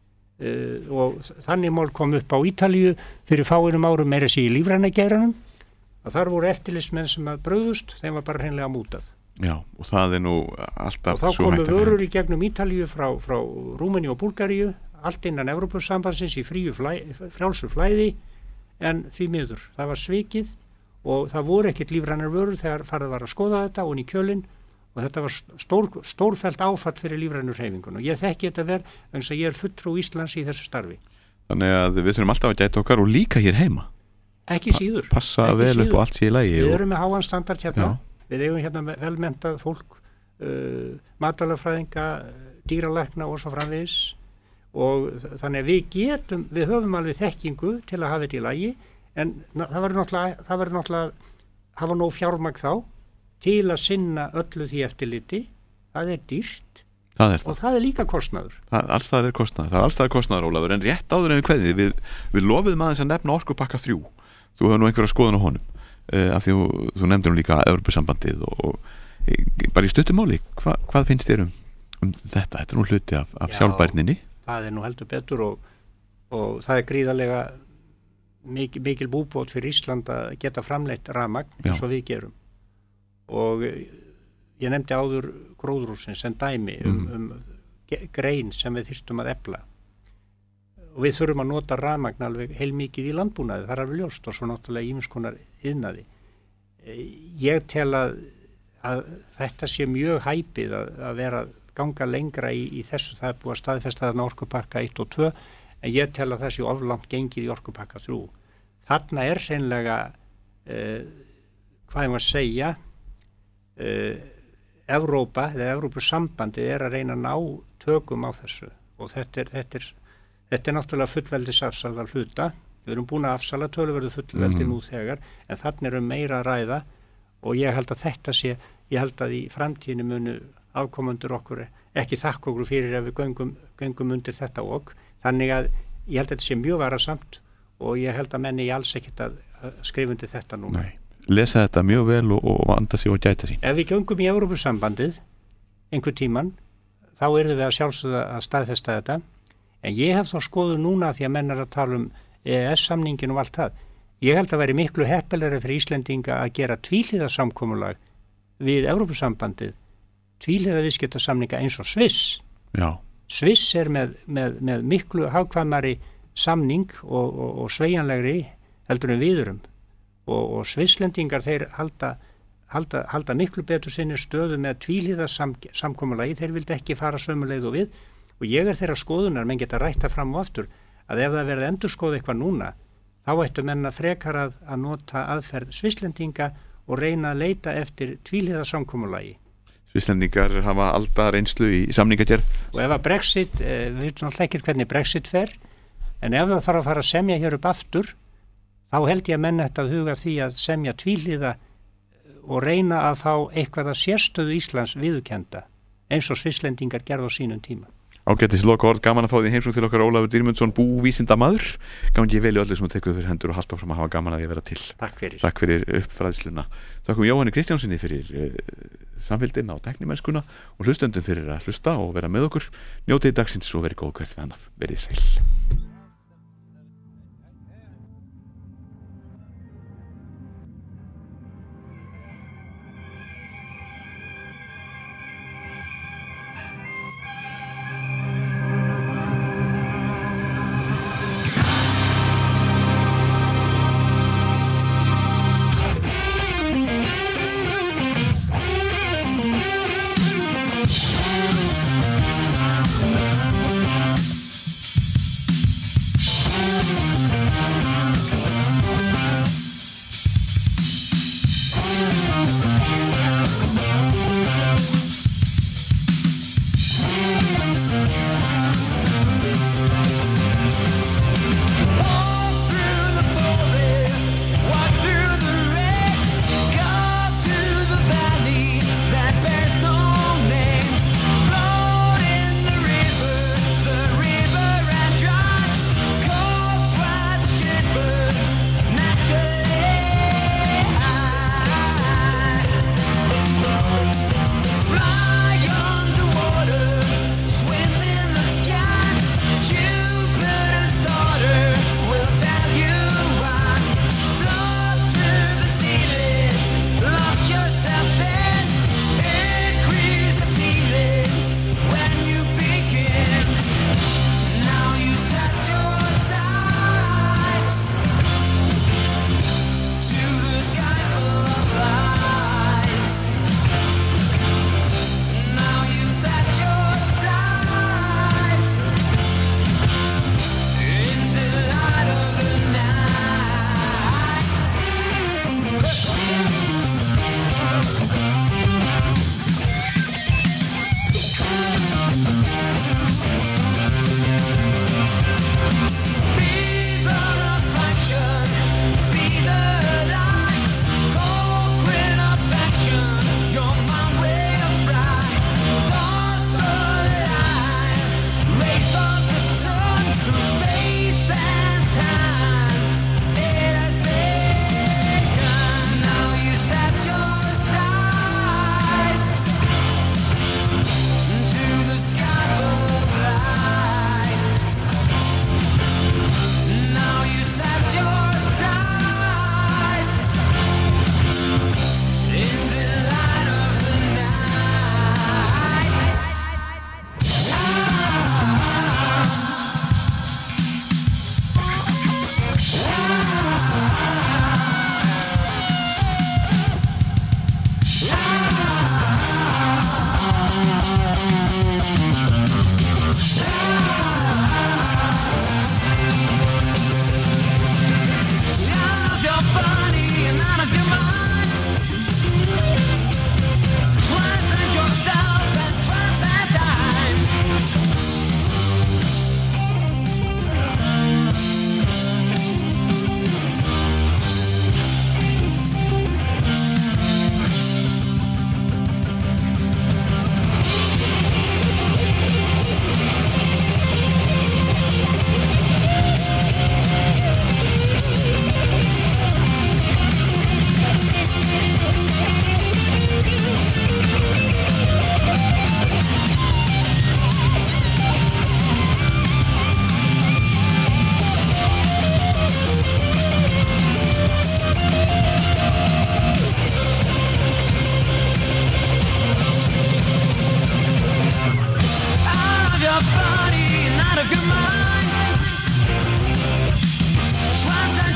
[SPEAKER 3] uh, og þannig mál kom upp á Ítalíu fyrir fáinum árum meira sér í lífræna geiranum að þar voru eftirlitsmenn sem að bröðust, þeim var bara hreinlega mútað.
[SPEAKER 2] Já, og það er nú alltaf
[SPEAKER 3] og þá komu vörur í gegnum Ítalíu frá, frá Rúmeníu og Búlgaríu allt innan Evrópusambandsins í fríu flæ, frjálsu flæði en því miður, það var svikið og það voru ekkert lífrænar vörur þegar farið var að skoða þetta og í kjölinn og þetta var stór, stórfellt áfatt fyrir lífrænur hreyfingun og ég þekki þetta verð eins og ég er fulltrú Íslands í þessu starfi.
[SPEAKER 2] Þannig að við þurfum alltaf að gæta okkar og líka hér heima.
[SPEAKER 3] Ekki síður.
[SPEAKER 2] Pa passa
[SPEAKER 3] ekki
[SPEAKER 2] vel
[SPEAKER 3] síður.
[SPEAKER 2] upp og allt sé í lagi.
[SPEAKER 3] Við
[SPEAKER 2] og...
[SPEAKER 3] erum með háan standard hérna,
[SPEAKER 2] Já.
[SPEAKER 3] Við eigum hérna velmentað fólk, uh, matvælafræðinga, dýralækna og svo framvegis og þannig að við getum, við höfum alveg þekkingu til að hafa þetta í lagi en það verður náttúrulega, það verður náttúrulega hafa nóg fjármagn þá til að sinna öllu því eftirliti, það er dýrt
[SPEAKER 2] það er
[SPEAKER 3] og það er líka kostnaður.
[SPEAKER 2] Það, alls það er kostnaður, það er alls það er kostnaður Ólafur en rétt áður en við kveðið, við, við lofiðum aðeins að nefna orkupakka þrjú, þú hefur nú einhverja skoðun á honum uh, af því þú, þú nefndir nú líka Evrópusambandið og, og bara í stuttumáli, hva, hvað finnst þér um, um þetta, þetta er nú hluti af, af sjálfbærninni?
[SPEAKER 3] Það er nú heldur betur og, og það er gríðarlega mikil, mikil búbót fyrir Ísland að geta framleitt rafmagn eins og við gerum og ég nefndi áður gróðrúsin sem dæmi um,
[SPEAKER 2] mm.
[SPEAKER 3] um grein sem við þyrftum að efla og við þurfum að nota rafmagn alveg heilmikið í landbúnaði, það er alveg ljóst og svo náttúrulega ýmiss konar iðnaði. Ég tel að, að þetta sé mjög hæpið að, að vera ganga lengra í, í þessu, það er búið að staðfesta þarna orkupakka eitt og tvö en ég tel að það sé oflangt gengið í orkupakka þrjú. Þarna er hreinlega uh, hvað ég maður að segja uh, Evrópa eða Evrópusambandið er að reyna að ná tökum á þessu og þetta er, þetta er, þetta er náttúrulega fullveldis afsalar hluta, við erum búin að afsala töluverðu fullveldi mm-hmm. nú þegar en þarna erum meira að ræða og ég held að þetta sé, ég held að í framtíðinu munu afkomendur okkur ekki þakka okkur fyrir ef við göngum, göngum undir þetta og þannig að ég held að þetta sé mjög varasamt og ég held að menni í alls ekkert að, að skrifa undir þetta núna.
[SPEAKER 2] Nei, lesa þetta mjög vel og, og vanda sig og gæta sín.
[SPEAKER 3] Ef við göngum í Evrópusambandið einhver tíman, þá erum við að sjálfsögða að staðfesta þetta, en ég hef þá skoðu núna því að menn er að tala um E E S-samningin og allt það. Ég held að veri miklu heppilegri fyrir Íslendinga að gera tvíhliða samkomulag við Evrópusambandið, tvíhliða viðskiptasamninga eins og Sviss.
[SPEAKER 2] Já. Sviss
[SPEAKER 3] er með, með, með miklu hagkvæmari samning og, og, og sveigjanlegri heldur en við erum og, og Svisslendingar þeir halda, halda, halda miklu betur sinni stöðu með tvíhliða sam, samkomulagi, þeir vildi ekki fara sömu leið og við og ég er þeirra skoðunar, menn geta rætta fram og aftur að ef það verði endurskoða eitthvað núna þá ættu menn að frekar að, að nota aðferð Svisslendinga og reyna að leita eftir tvíhliða samkomulagi.
[SPEAKER 2] Svisslendingar hafa aldar reynslu í samningagerð. Og
[SPEAKER 3] ef að Brexit, eh, við veitum alltaf ekki hvernig Brexit fer, en ef það þarf að fara að semja hér upp aftur, þá held ég að menn ætti að huga því að semja tvíhliða og reyna að fá eitthvað að sérstöðu Íslands viðurkenda, eins og Svisslendingar gerðu á sínum tíma.
[SPEAKER 2] Ágætis loka orð, gaman að fá því heimsókn til okkar Ólafur Dýrmundsson, búvísindamaður. Gangi vel í öllu sem þú tekur fyrir hendur og halda áfram að hafa gaman að því að vera til.
[SPEAKER 3] Takk fyrir.
[SPEAKER 2] Takk fyrir uppfræðsluna. Takkum Jóhanni Kristjánsinni fyrir uh, samfylgdina og tæknimennskuna og hlustendum fyrir að hlusta og vera með okkur. Njótið dagsins og verið góð hvert við annað. Verið sæl.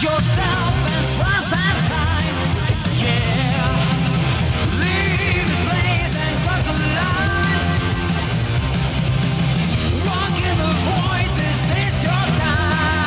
[SPEAKER 9] yourself and transcend time. Yeah, leave this place and cross the line. Walk in the void, this is your time.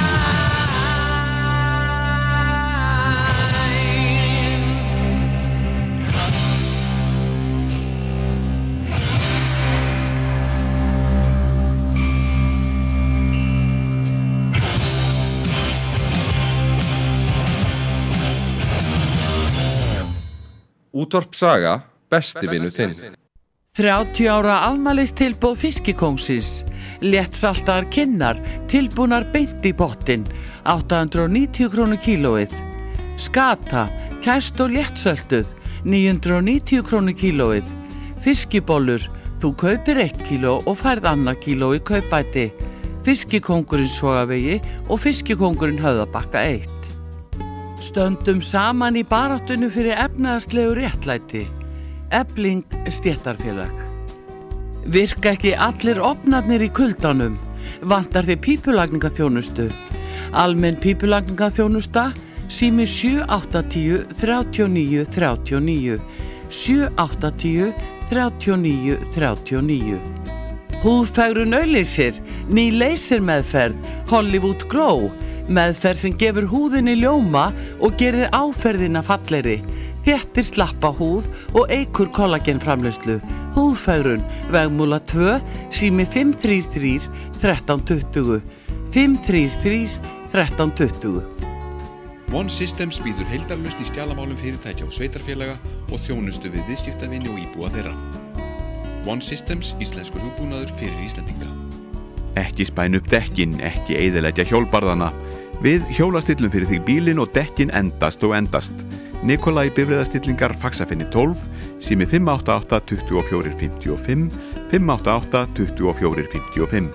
[SPEAKER 4] Útvarp Saga, besti vinur þinn.
[SPEAKER 5] þrjátíu ára afmælistilboð Fiskikóngsins. Léttsaltaðar kinnar, tilbúnar beint í pottinn, átta hundruð níutíu krónur kílóið. Skata, kæst og léttsölduð, níu hundruð níutíu krónur kílóið. Fiskibollur, þú kaupir eitt kíló og færð annað kíló í kaupbæti. Fiskikóngurinn Sogavegi og Fiskikóngurinn Höfðabakka eitt. Stöndum saman í baráttunni fyrir efnahagslegu réttlæti. Efling stéttarfélag. Virka ekki allir ofnarnir í kuldanum. Vantar þið pípulagningaþjónustu. Almenn pípulagningaþjónusta, sími sjö átta tíu þrjátíu og níu þrjátíu og níu. sjö átta tíu þrjátíu og níu þrjátíu og níu. Húðfegrun auglýsir, ný leysirmeðferð, Hollywood Glow. Meðferð sem gefur húðinni ljóma og gerir áferðina fallegri, þéttir slappa húð og eykur kollagenframleiðslu. Húðfegrun, Vegmúla tvö, sími fimm þrjú þrjú þrettán tuttugu, fimm þrjú þrjú þrettán tuttugu.
[SPEAKER 10] One Systems býður heildarlausn í skjalamálum fyrirtækja og sveitarfélaga og þjónustu við viðskiptavini og íbúa þeirra. One Systems, íslenskur hugbúnaður fyrir Íslendinga.
[SPEAKER 2] Ekki spæn upp dekkin, ekki eyðileggja hjólbarðana. Við hjólastillum fyrir þig bílinn og dekkin endast og endast. Nikolai bifreiðastillingar Faxafinni tólf, sími fimm átta átta tuttugu og fjögur fimmtíu og fimm, fimm átta átta tuttugu og fjögur fimmtíu og fimm.